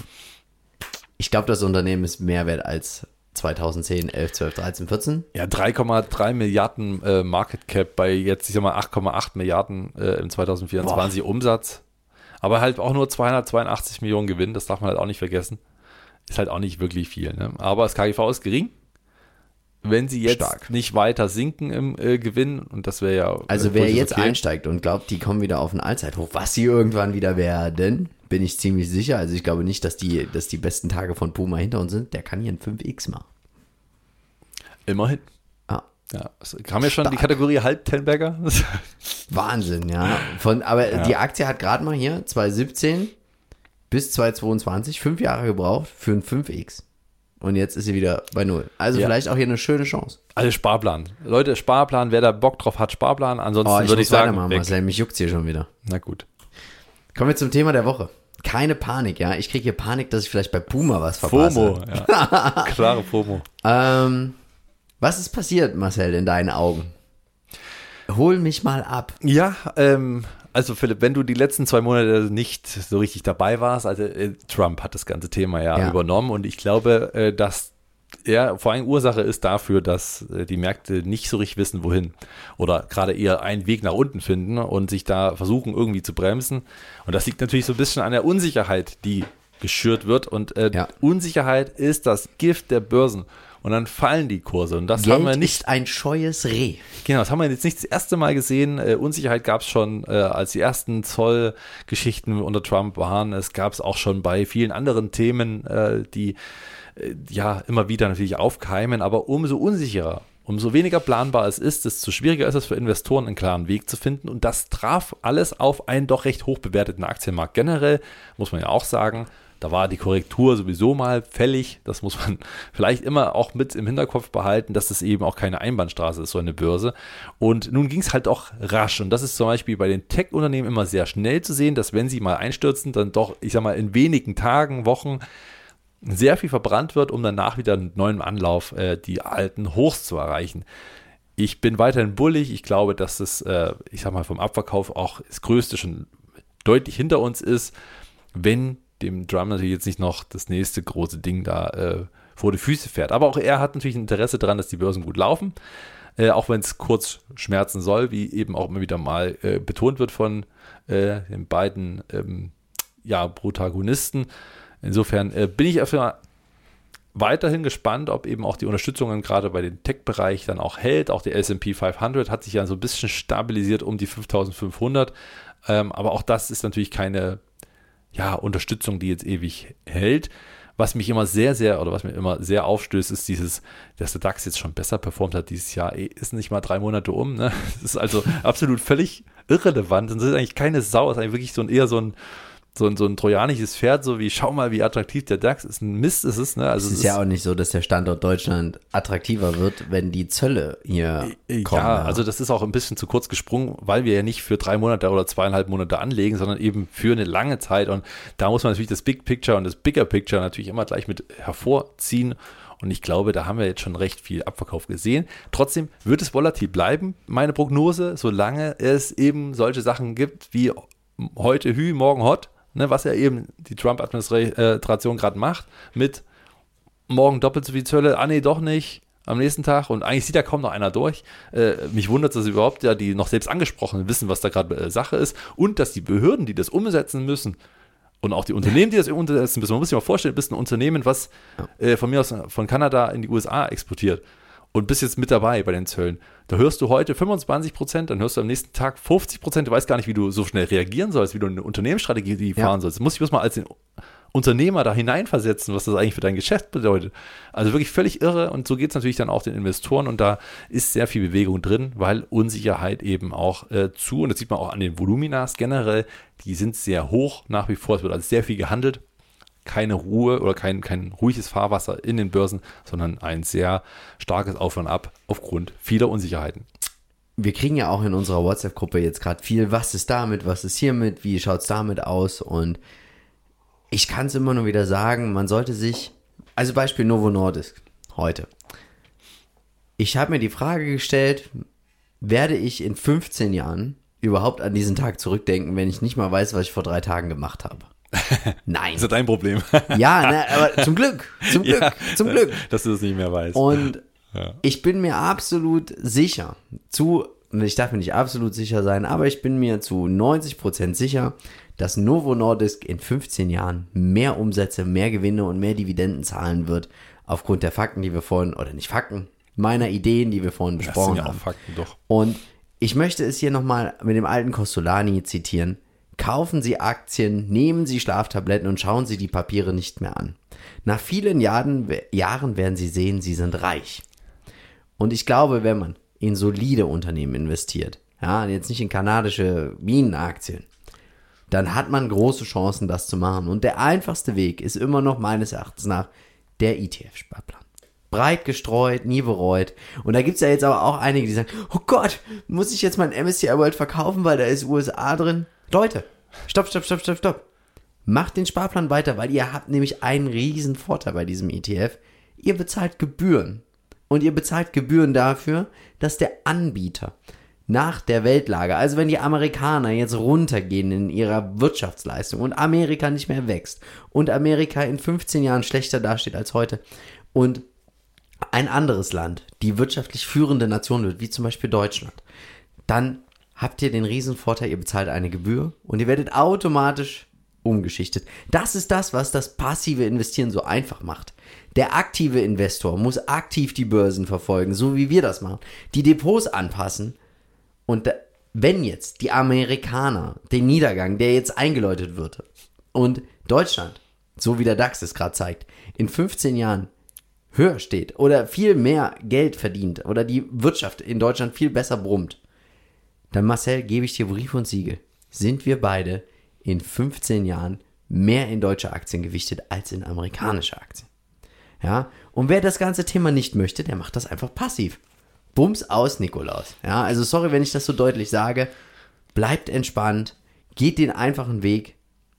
ich glaube, das Unternehmen ist mehr wert als 2010, 11, 12, 13, 14. Ja, 3,3 Milliarden Market Cap bei jetzt, ich sag mal, 8,8 Milliarden im 2024 Umsatz. Aber halt auch nur 282 Millionen Gewinn, das darf man halt auch nicht vergessen. Ist halt auch nicht wirklich viel. Ne? Aber das KGV ist gering. Wenn sie jetzt nicht weiter sinken im Gewinn, und das wäre ja... Also wer jetzt einsteigt und glaubt, die kommen wieder auf ein Allzeithoch, was sie irgendwann wieder werden, bin ich ziemlich sicher. Also ich glaube nicht, dass die besten Tage von Puma hinter uns sind. Der kann hier ein 5x machen. Immerhin. Ja, es kam ja schon die Kategorie Halb-Tenberger. Wahnsinn, ja. Die Aktie hat gerade mal hier 2017 bis 2022 5 Jahre gebraucht für ein 5x. Und jetzt ist sie wieder bei 0. Also vielleicht auch hier eine schöne Chance. Also Sparplan. Leute, Sparplan, wer da Bock drauf hat, Sparplan. Ansonsten würde ich sagen, Marcel, mich juckt's hier schon wieder. Na gut. Kommen wir zum Thema der Woche. Keine Panik, ja. Ich kriege hier Panik, dass ich vielleicht bei Puma was verpasse. FOMO, ja. Klare FOMO. Was ist passiert, Marcel, in deinen Augen? Hol mich mal ab. Ja, also Philipp, wenn du die letzten 2 Monate nicht so richtig dabei warst, also Trump hat das ganze Thema ja übernommen und ich glaube, dass er vor allem Ursache ist dafür, dass die Märkte nicht so richtig wissen, wohin oder gerade eher einen Weg nach unten finden und sich da versuchen irgendwie zu bremsen und das liegt natürlich so ein bisschen an der Unsicherheit, die geschürt wird und Unsicherheit ist das Gift der Börsen. Und dann fallen die Kurse. Und das Geld haben wir nicht. Ist ein scheues Reh. Genau, das haben wir jetzt nicht das erste Mal gesehen. Unsicherheit gab es schon, als die ersten Zollgeschichten unter Trump waren. Es gab es auch schon bei vielen anderen Themen, die immer wieder natürlich aufkeimen. Aber umso unsicherer, umso weniger planbar es ist, desto schwieriger ist es für Investoren, einen klaren Weg zu finden. Und das traf alles auf einen doch recht hoch bewerteten Aktienmarkt. Generell muss man ja auch sagen, da war die Korrektur sowieso mal fällig. Das muss man vielleicht immer auch mit im Hinterkopf behalten, dass das eben auch keine Einbahnstraße ist, so eine Börse. Und nun ging es halt auch rasch. Und das ist zum Beispiel bei den Tech-Unternehmen immer sehr schnell zu sehen, dass wenn sie mal einstürzen, dann doch, ich sag mal, in wenigen Tagen, Wochen sehr viel verbrannt wird, um danach wieder einen neuen Anlauf die alten Hochs zu erreichen. Ich bin weiterhin bullig. Ich glaube, dass das, ich sag mal, vom Abverkauf auch das Größte schon deutlich hinter uns ist, wenn dem Trump natürlich jetzt nicht noch das nächste große Ding da vor die Füße fährt. Aber auch er hat natürlich ein Interesse daran, dass die Börsen gut laufen, auch wenn es kurz schmerzen soll, wie eben auch immer wieder mal betont wird von den beiden Protagonisten. Insofern bin ich dafür weiterhin gespannt, ob eben auch die Unterstützungen gerade bei dem Tech-Bereich dann auch hält. Auch der S&P 500 hat sich ja so ein bisschen stabilisiert um die 5.500. Aber auch das ist natürlich keine Unterstützung, die jetzt ewig hält. Was mich immer was mir immer sehr aufstößt, ist dass der DAX jetzt schon besser performt hat dieses Jahr. Ist nicht mal 3 Monate um, ne? Das ist also absolut völlig irrelevant. Und das ist eigentlich keine Sau, das ist eigentlich wirklich eher so ein trojanisches Pferd, so wie, schau mal, wie attraktiv der DAX ist. Ein Mist ist es, ne? Also es ist ja auch nicht so, dass der Standort Deutschland attraktiver wird, wenn die Zölle hier kommen. Ja, also das ist auch ein bisschen zu kurz gesprungen, weil wir ja nicht für 3 Monate oder 2,5 Monate anlegen, sondern eben für eine lange Zeit. Und da muss man natürlich das Big Picture und das Bigger Picture natürlich immer gleich mit hervorziehen. Und ich glaube, da haben wir jetzt schon recht viel Abverkauf gesehen. Trotzdem wird es volatil bleiben, meine Prognose, solange es eben solche Sachen gibt wie heute Hü, morgen Hot. Ne, was ja eben die Trump-Administration gerade macht, mit morgen doppelt so viel Zölle, nee, doch nicht, am nächsten Tag und eigentlich sieht da kaum noch einer durch. Mich wundert es überhaupt, die noch selbst angesprochen wissen, was da gerade Sache ist und dass die Behörden, die das umsetzen müssen und auch die Unternehmen, die das umsetzen müssen, man muss sich mal vorstellen, du bist ein Unternehmen, was von mir aus von Kanada in die USA exportiert und bist jetzt mit dabei bei den Zöllen. Da hörst du heute 25%, dann hörst du am nächsten Tag 50%. Du weißt gar nicht, wie du so schnell reagieren sollst, wie du eine Unternehmensstrategie fahren sollst. Du musst dich bloß mal als den Unternehmer da hineinversetzen, was das eigentlich für dein Geschäft bedeutet. Also wirklich völlig irre und so geht es natürlich dann auch den Investoren und da ist sehr viel Bewegung drin, weil Unsicherheit eben auch und das sieht man auch an den Voluminas generell, die sind sehr hoch nach wie vor. Es wird also sehr viel gehandelt. Keine Ruhe oder kein ruhiges Fahrwasser in den Börsen, sondern ein sehr starkes Auf und Ab aufgrund vieler Unsicherheiten. Wir kriegen ja auch in unserer WhatsApp-Gruppe jetzt gerade viel, was ist damit, was ist hiermit, wie schaut es damit aus und ich kann es immer nur wieder sagen, man sollte sich, also Beispiel Novo Nordisk heute. Ich habe mir die Frage gestellt, werde ich in 15 Jahren überhaupt an diesen Tag zurückdenken, wenn ich nicht mal weiß, was ich vor 3 Tagen gemacht habe? Nein. Das ist ja dein Problem. Ja, ne, aber zum Glück, dass du das nicht mehr weißt. Und ich bin mir absolut sicher, ich darf mir nicht absolut sicher sein, aber ich bin mir zu 90% sicher, dass Novo Nordisk in 15 Jahren mehr Umsätze, mehr Gewinne und mehr Dividenden zahlen wird, aufgrund der Fakten, die wir vorhin, oder nicht Fakten, meiner Ideen, die wir vorhin besprochen haben. Das sind ja auch Fakten, doch. Und ich möchte es hier nochmal mit dem alten Costolani zitieren. Kaufen Sie Aktien, nehmen Sie Schlaftabletten und schauen Sie die Papiere nicht mehr an. Nach vielen Jahren werden Sie sehen, Sie sind reich. Und ich glaube, wenn man in solide Unternehmen investiert, ja, jetzt nicht in kanadische Minenaktien, dann hat man große Chancen, das zu machen. Und der einfachste Weg ist immer noch meines Erachtens nach der ETF-Sparplan. Breit gestreut, nie bereut. Und da gibt es ja jetzt aber auch einige, die sagen, oh Gott, muss ich jetzt mein MSCI World verkaufen, weil da ist USA drin? Leute, stopp. Macht den Sparplan weiter, weil ihr habt nämlich einen riesen Vorteil bei diesem ETF. Ihr bezahlt Gebühren. Und ihr bezahlt Gebühren dafür, dass der Anbieter nach der Weltlage, also wenn die Amerikaner jetzt runtergehen in ihrer Wirtschaftsleistung und Amerika nicht mehr wächst und Amerika in 15 Jahren schlechter dasteht als heute und ein anderes Land die wirtschaftlich führende Nation wird, wie zum Beispiel Deutschland, dann habt ihr den riesen Vorteil, ihr bezahlt eine Gebühr und ihr werdet automatisch umgeschichtet. Das ist das, was das passive Investieren so einfach macht. Der aktive Investor muss aktiv die Börsen verfolgen, so wie wir das machen, die Depots anpassen. Und wenn jetzt die Amerikaner den Niedergang, der jetzt eingeläutet wird, und Deutschland, so wie der DAX es gerade zeigt, in 15 Jahren höher steht oder viel mehr Geld verdient oder die Wirtschaft in Deutschland viel besser brummt, dann Marcel, gebe ich dir Brief und Siegel, sind wir beide in 15 Jahren mehr in deutsche Aktien gewichtet als in amerikanische Aktien. Ja, und wer das ganze Thema nicht möchte, der macht das einfach passiv. Bums aus, Nikolaus. Ja, also sorry, wenn ich das so deutlich sage. Bleibt entspannt, geht den einfachen Weg,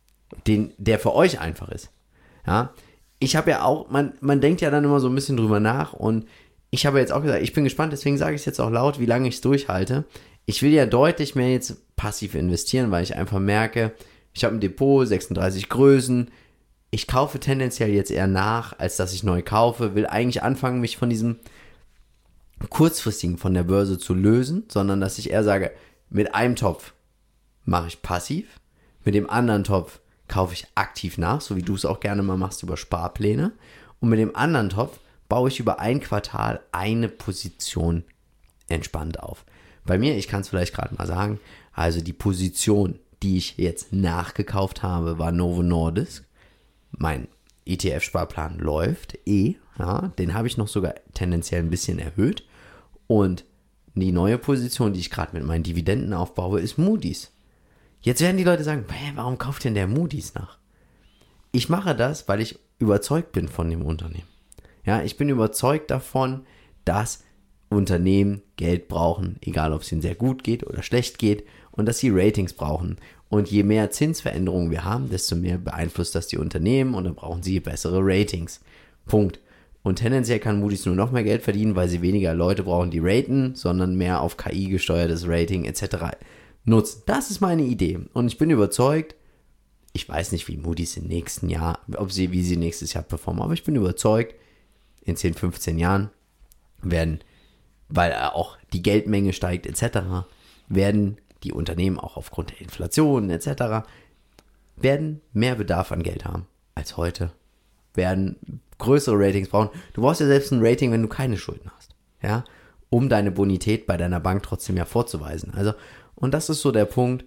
der für euch einfach ist. Ja, ich habe ja auch, man denkt ja dann immer so ein bisschen drüber nach und ich habe jetzt auch gesagt, ich bin gespannt, deswegen sage ich es jetzt auch laut, wie lange ich es durchhalte. Ich will ja deutlich mehr jetzt passiv investieren, weil ich einfach merke, ich habe ein Depot, 36 Größen, ich kaufe tendenziell jetzt eher nach, als dass ich neu kaufe, will eigentlich anfangen, mich von diesem kurzfristigen von der Börse zu lösen, sondern dass ich eher sage, mit einem Topf mache ich passiv, mit dem anderen Topf kaufe ich aktiv nach, so wie du es auch gerne mal machst über Sparpläne und mit dem anderen Topf baue ich über ein Quartal eine Position entspannt auf. Bei mir, ich kann es vielleicht gerade mal sagen, also die Position, die ich jetzt nachgekauft habe, war Novo Nordisk. Mein ETF-Sparplan läuft ja, den habe ich noch sogar tendenziell ein bisschen erhöht. Und die neue Position, die ich gerade mit meinen Dividenden aufbaue, ist Moody's. Jetzt werden die Leute sagen, warum kauft denn der Moody's nach? Ich mache das, weil ich überzeugt bin von dem Unternehmen. Ja, ich bin überzeugt davon, dass Unternehmen Geld brauchen, egal ob es ihnen sehr gut geht oder schlecht geht, und dass sie Ratings brauchen. Und je mehr Zinsveränderungen wir haben, desto mehr beeinflusst das die Unternehmen und dann brauchen sie bessere Ratings. Punkt. Und tendenziell kann Moody's nur noch mehr Geld verdienen, weil sie weniger Leute brauchen, die raten, sondern mehr auf KI gesteuertes Rating etc. nutzen. Das ist meine Idee. Und ich bin überzeugt, ich weiß nicht, wie Moody's im nächsten Jahr, wie sie nächstes Jahr performen, aber ich bin überzeugt, in 10, 15 Jahren werden, weil auch die Geldmenge steigt etc., werden die Unternehmen auch aufgrund der Inflation etc. werden mehr Bedarf an Geld haben als heute, werden größere Ratings brauchen. Du brauchst ja selbst ein Rating, wenn du keine Schulden hast, ja, um deine Bonität bei deiner Bank trotzdem ja vorzuweisen. Also, und das ist so der Punkt,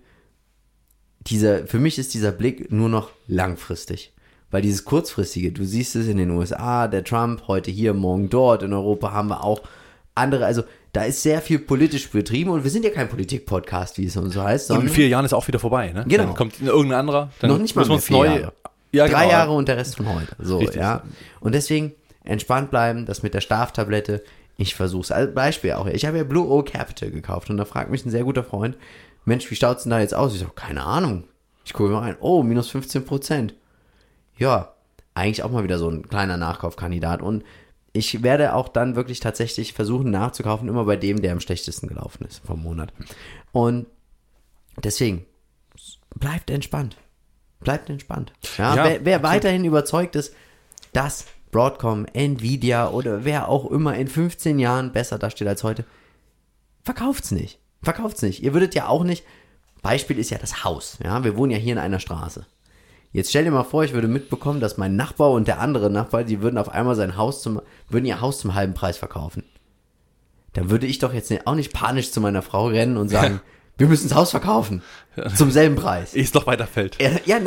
für mich ist dieser Blick nur noch langfristig, weil dieses kurzfristige, du siehst es in den USA, der Trump, heute hier, morgen dort, in Europa haben wir auch andere, also da ist sehr viel politisch betrieben und wir sind ja kein Politik-Podcast, wie es so heißt. Und in 4 Jahren ist auch wieder vorbei, ne? Genau. Dann kommt irgendein anderer, dann noch nicht mal mehr 4 Jahre. Ja, 3 genau. Jahre und der Rest von heute. So, Richtig. Ja. Und deswegen entspannt bleiben, das mit der Schlaftablette, ich versuch's. Als Beispiel auch, ich habe ja Blue Oak Capital gekauft und da fragt mich ein sehr guter Freund, Mensch, wie schaut's denn da jetzt aus? Ich sage, keine Ahnung. Ich gucke mal rein, minus 15%. Ja, eigentlich auch mal wieder so ein kleiner Nachkaufkandidat und ich werde auch dann wirklich tatsächlich versuchen nachzukaufen, immer bei dem, der am schlechtesten gelaufen ist vom Monat. Und deswegen, bleibt entspannt. Bleibt entspannt. Ja, wer weiterhin überzeugt ist, dass Broadcom, Nvidia oder wer auch immer in 15 Jahren besser dasteht als heute, verkauft's nicht. Verkauft's nicht. Ihr würdet ja auch nicht, Beispiel ist ja das Haus. Ja, wir wohnen ja hier in einer Straße. Jetzt stell dir mal vor, ich würde mitbekommen, dass mein Nachbar und der andere Nachbar, die würden auf einmal ihr Haus zum halben Preis verkaufen. Dann würde ich doch jetzt auch nicht panisch zu meiner Frau rennen und sagen, wir müssen das Haus verkaufen. Zum selben Preis. Ehe es noch weiterfällt.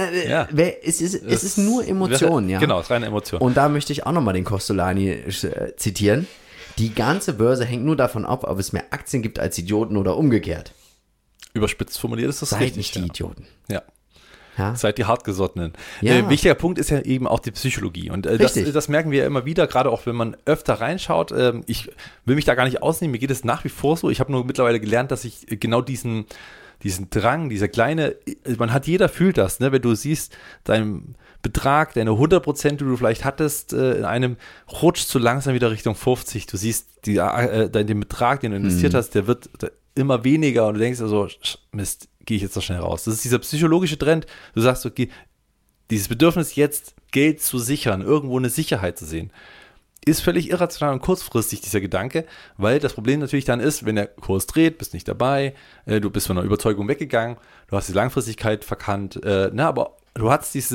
Es ist nur Emotion, ja. Genau, es ist reine Emotion. Und da möchte ich auch nochmal den Costolani zitieren. Die ganze Börse hängt nur davon ab, ob es mehr Aktien gibt als Idioten oder umgekehrt. Überspitzt formuliert ist das Seid richtig. nicht die Idioten. Ja. Ja? Seid die Hartgesottenen. Ja. Wichtiger Punkt ist ja eben auch die Psychologie. Und das merken wir ja immer wieder, gerade auch wenn man öfter reinschaut. Ich will mich da gar nicht ausnehmen, mir geht es nach wie vor so. Ich habe nur mittlerweile gelernt, dass ich genau diesen Drang, dieser kleine, jeder fühlt das, ne? Wenn du siehst, dein Betrag, deine 100%, die du vielleicht hattest, in einem rutscht so langsam wieder Richtung 50. Du siehst den Betrag, den du investiert hast, der wird immer weniger und du denkst also, Mist, gehe ich jetzt noch schnell raus. Das ist dieser psychologische Trend. Du sagst, okay, dieses Bedürfnis jetzt, Geld zu sichern, irgendwo eine Sicherheit zu sehen, ist völlig irrational und kurzfristig, dieser Gedanke, weil das Problem natürlich dann ist, wenn der Kurs dreht, bist nicht dabei, du bist von der Überzeugung weggegangen, du hast die Langfristigkeit verkannt, aber du hast die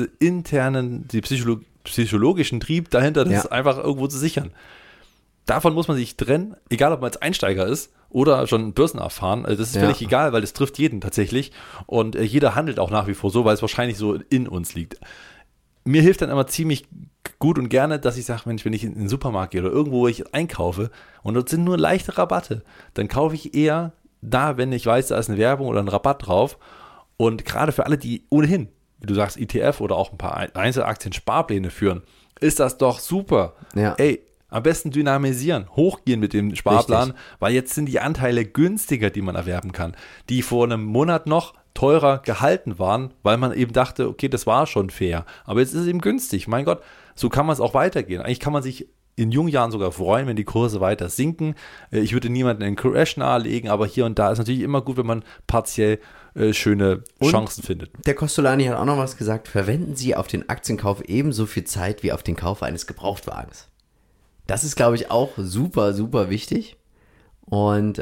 psychologischen Trieb dahinter, das einfach irgendwo zu sichern. Davon muss man sich trennen, egal ob man als Einsteiger ist oder schon börsenerfahren. Also das ist völlig egal, weil das trifft jeden tatsächlich. Und jeder handelt auch nach wie vor so, weil es wahrscheinlich so in uns liegt. Mir hilft dann immer ziemlich gut und gerne, dass ich sage, Mensch, wenn ich in den Supermarkt gehe oder irgendwo, wo ich einkaufe und dort sind nur leichte Rabatte, dann kaufe ich eher da, wenn ich weiß, da ist eine Werbung oder ein Rabatt drauf. Und gerade für alle, die ohnehin, wie du sagst, ETF oder auch ein paar Einzelaktien Sparpläne führen, ist das doch super. Ja. Ey, am besten dynamisieren, hochgehen mit dem Sparplan, weil jetzt sind die Anteile günstiger, die man erwerben kann, die vor einem Monat noch teurer gehalten waren, weil man eben dachte, okay, das war schon fair, aber jetzt ist es eben günstig. Mein Gott, so kann man es auch weitergehen. Eigentlich kann man sich in jungen Jahren sogar freuen, wenn die Kurse weiter sinken. Ich würde niemanden einen Crash nahelegen, aber hier und da ist natürlich immer gut, wenn man partiell schöne Chancen findet. Der Costolani hat auch noch was gesagt, verwenden Sie auf den Aktienkauf ebenso viel Zeit wie auf den Kauf eines Gebrauchtwagens. Das ist, glaube ich, auch super, super wichtig. Und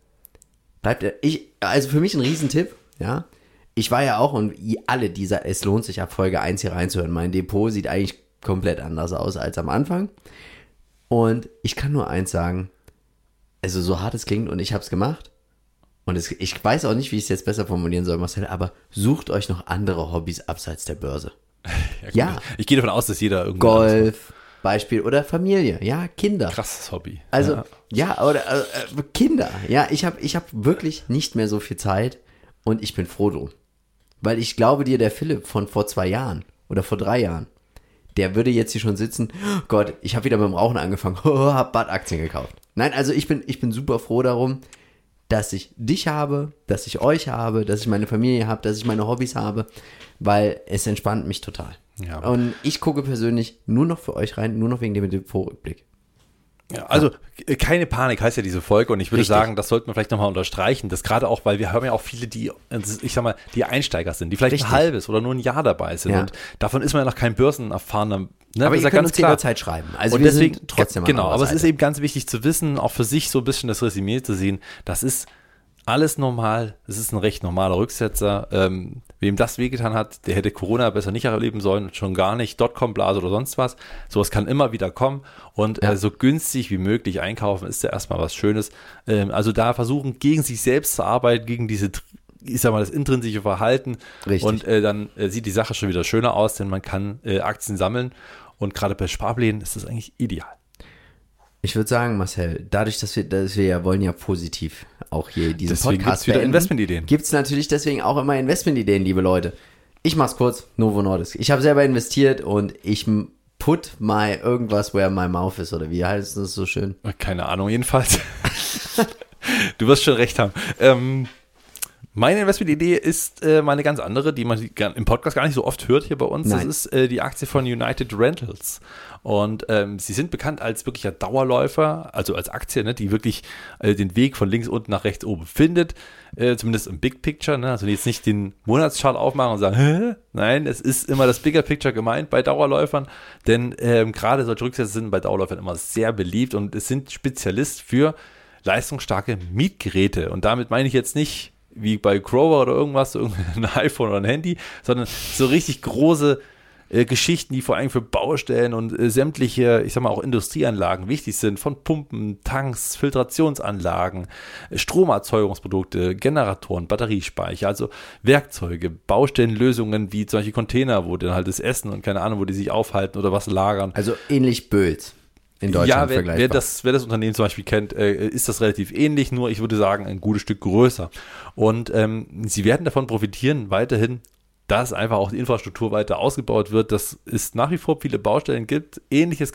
also für mich ein Riesentipp, ja. Ich war ja auch, und alle dieser, es lohnt sich ab Folge 1 hier reinzuhören. Mein Depot sieht eigentlich komplett anders aus als am Anfang. Und ich kann nur eins sagen, also so hart es klingt und ich habe es gemacht. Und ich weiß auch nicht, wie ich es jetzt besser formulieren soll, Marcel, aber sucht euch noch andere Hobbys abseits der Börse. Ja. Ich gehe davon aus, dass jeder irgendwo Golf, Beispiel, oder Familie, ja, Kinder. Krasses Hobby. Also, oder Kinder. Ja, ich hab wirklich nicht mehr so viel Zeit und ich bin froh drum. Weil ich glaube dir, der Philipp von vor 2 Jahren oder vor 3 Jahren, der würde jetzt hier schon sitzen, oh Gott, ich habe wieder mit dem Rauchen angefangen, hab Bad-Aktien gekauft. Nein, also ich bin super froh darum, dass ich dich habe, dass ich euch habe, dass ich meine Familie habe, dass ich meine Hobbys habe, weil es entspannt mich total. Ja. Und ich gucke persönlich nur noch für euch rein, nur noch wegen dem Depot-Rückblick. Ja, also keine Panik heißt ja diese Folge und ich würde sagen, das sollte man vielleicht nochmal unterstreichen, das gerade auch, weil wir haben ja auch viele, die, ich sag mal, die Einsteiger sind, die vielleicht ein halbes oder nur ein Jahr dabei sind und davon ist man ja noch kein börsenerfahrener. Ne? Aber ihr könnt uns jederzeit schreiben. Also und wir deswegen, sind trotzdem genau, aber es ist eben ganz wichtig zu wissen, auch für sich so ein bisschen das Resümee zu sehen, das ist alles normal, es ist ein recht normaler Rücksetzer. Wem das wehgetan hat, der hätte Corona besser nicht erleben sollen, schon gar nicht, Dotcom-Blase oder sonst was. Sowas kann immer wieder kommen und so günstig wie möglich einkaufen ist ja erstmal was Schönes. Also da versuchen, gegen sich selbst zu arbeiten, gegen diese, ich sag mal, das intrinsische Verhalten. Richtig. Und dann sieht die Sache schon wieder schöner aus, denn man kann Aktien sammeln und gerade bei Sparplänen ist das eigentlich ideal. Ich würde sagen, Marcel, dadurch, dass wir ja wollen ja positiv auch hier diesen deswegen Podcast wieder Investmentideen. Gibt es natürlich deswegen auch immer Investmentideen, liebe Leute. Ich mach's kurz, Novo Nordisk. Ich habe selber investiert und ich put my irgendwas where my mouth is, oder wie heißt das so schön? Keine Ahnung, jedenfalls. Du wirst schon recht haben. Meine Investmentidee ist mal eine ganz andere, die man im Podcast gar nicht so oft hört hier bei uns. Nein. Das ist die Aktie von United Rentals. Und sie sind bekannt als wirklicher Dauerläufer, also als Aktie, ne, die wirklich den Weg von links unten nach rechts oben findet, zumindest im Big Picture. Ne? Also jetzt nicht den Monatschart aufmachen und sagen, hä? Nein, es ist immer das Bigger Picture gemeint bei Dauerläufern, denn gerade solche Rücksätze sind bei Dauerläufern immer sehr beliebt und es sind Spezialist für leistungsstarke Mietgeräte. Und damit meine ich jetzt nicht wie bei Grover oder irgendwas, so ein iPhone oder ein Handy, sondern so richtig große Geschichten, die vor allem für Baustellen und sämtliche, ich sag mal auch Industrieanlagen wichtig sind, von Pumpen, Tanks, Filtrationsanlagen, Stromerzeugungsprodukte, Generatoren, Batteriespeicher, also Werkzeuge, Baustellenlösungen wie zum Beispiel Container, wo dann halt das Essen und keine Ahnung, wo die sich aufhalten oder was lagern. Also ähnlich Böls. in Deutschland vergleichbar. Wer das Unternehmen zum Beispiel kennt, ist das relativ ähnlich, nur ich würde sagen, ein gutes Stück größer. Und sie werden davon profitieren, weiterhin, dass einfach auch die Infrastruktur weiter ausgebaut wird, dass es nach wie vor viele Baustellen gibt, ähnliches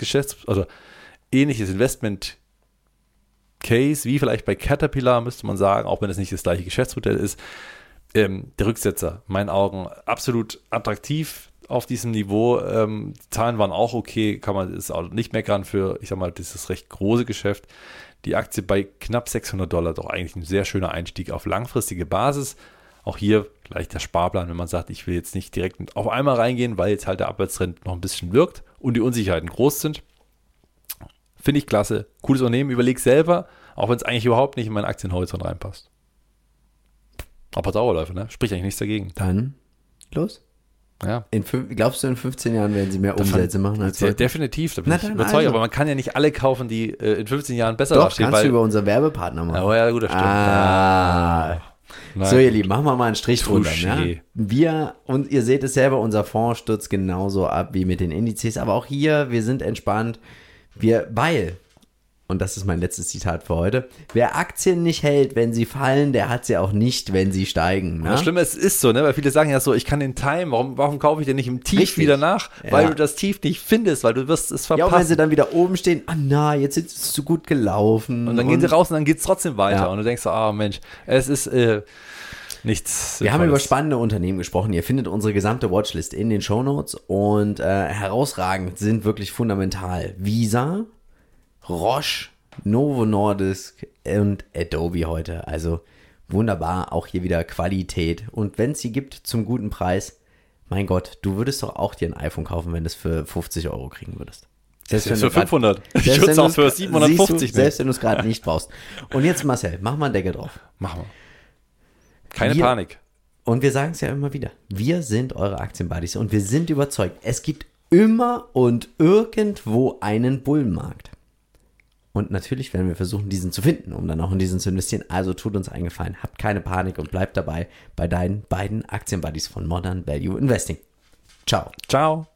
Investment Case, wie vielleicht bei Caterpillar, müsste man sagen, auch wenn es nicht das gleiche Geschäftsmodell ist. Der Rücksetzer, meinen Augen, absolut attraktiv auf diesem Niveau. Die Zahlen waren auch okay, kann man es auch nicht meckern für, ich sag mal, dieses recht große Geschäft. Die Aktie bei knapp $600, doch eigentlich ein sehr schöner Einstieg auf langfristige Basis. Auch hier gleich der Sparplan, wenn man sagt, ich will jetzt nicht direkt auf einmal reingehen, weil jetzt halt der Abwärtstrend noch ein bisschen wirkt und die Unsicherheiten groß sind. Finde ich klasse. Cooles Unternehmen, überleg selber, auch wenn es eigentlich überhaupt nicht in meinen Aktienhorizont reinpasst. Aber Dauerläufer, ne? Spricht eigentlich nichts dagegen. Dann los. Ja. Glaubst du, in 15 Jahren werden sie mehr Umsätze machen als heute? Definitiv, da bin ich überzeugt. Aber man kann ja nicht alle kaufen, die in 15 Jahren besser dastehen. Doch, kannst du über unseren Werbepartner machen. Oh ja, gut, das stimmt. Nein. So, ihr Lieben, machen wir mal einen Strich drunter. Ja? Und ihr seht es selber, unser Fonds stürzt genauso ab wie mit den Indizes. Aber auch hier, wir sind entspannt. Weil, und das ist mein letztes Zitat für heute, wer Aktien nicht hält, wenn sie fallen, der hat sie auch nicht, wenn sie steigen. Ne? Das Schlimme ist so, ne? Weil viele sagen ja so, ich kann den Time, warum kaufe ich den nicht im Tief wieder nach? Ja. Weil du das Tief nicht findest, weil du wirst es verpassen. Ja, und wenn sie dann wieder oben stehen, jetzt ist es zu gut gelaufen. Und dann gehen sie raus und dann geht es trotzdem weiter. Ja. Und du denkst so, Mensch, es ist nichts. Wir haben über spannende Unternehmen gesprochen. Ihr findet unsere gesamte Watchlist in den Shownotes und herausragend sind wirklich fundamental Visa, Roche, Novo Nordisk und Adobe heute. Also wunderbar, auch hier wieder Qualität. Und wenn es sie gibt zum guten Preis, mein Gott, du würdest doch auch dir ein iPhone kaufen, wenn du es für 50 € kriegen würdest. Selbst wenn für 500. Ich würde es auch für 750 selbst wenn du es gerade nicht brauchst. Und jetzt Marcel, mach mal einen Deckel drauf. Machen wir. Keine Panik. Und wir sagen es ja immer wieder. Wir sind eure Aktienbuddies und wir sind überzeugt, es gibt immer und irgendwo einen Bullenmarkt. Und natürlich werden wir versuchen, diesen zu finden, um dann auch in diesen zu investieren. Also tut uns einen Gefallen, habt keine Panik und bleibt dabei bei deinen beiden Aktienbuddies von Modern Value Investing. Ciao. Ciao.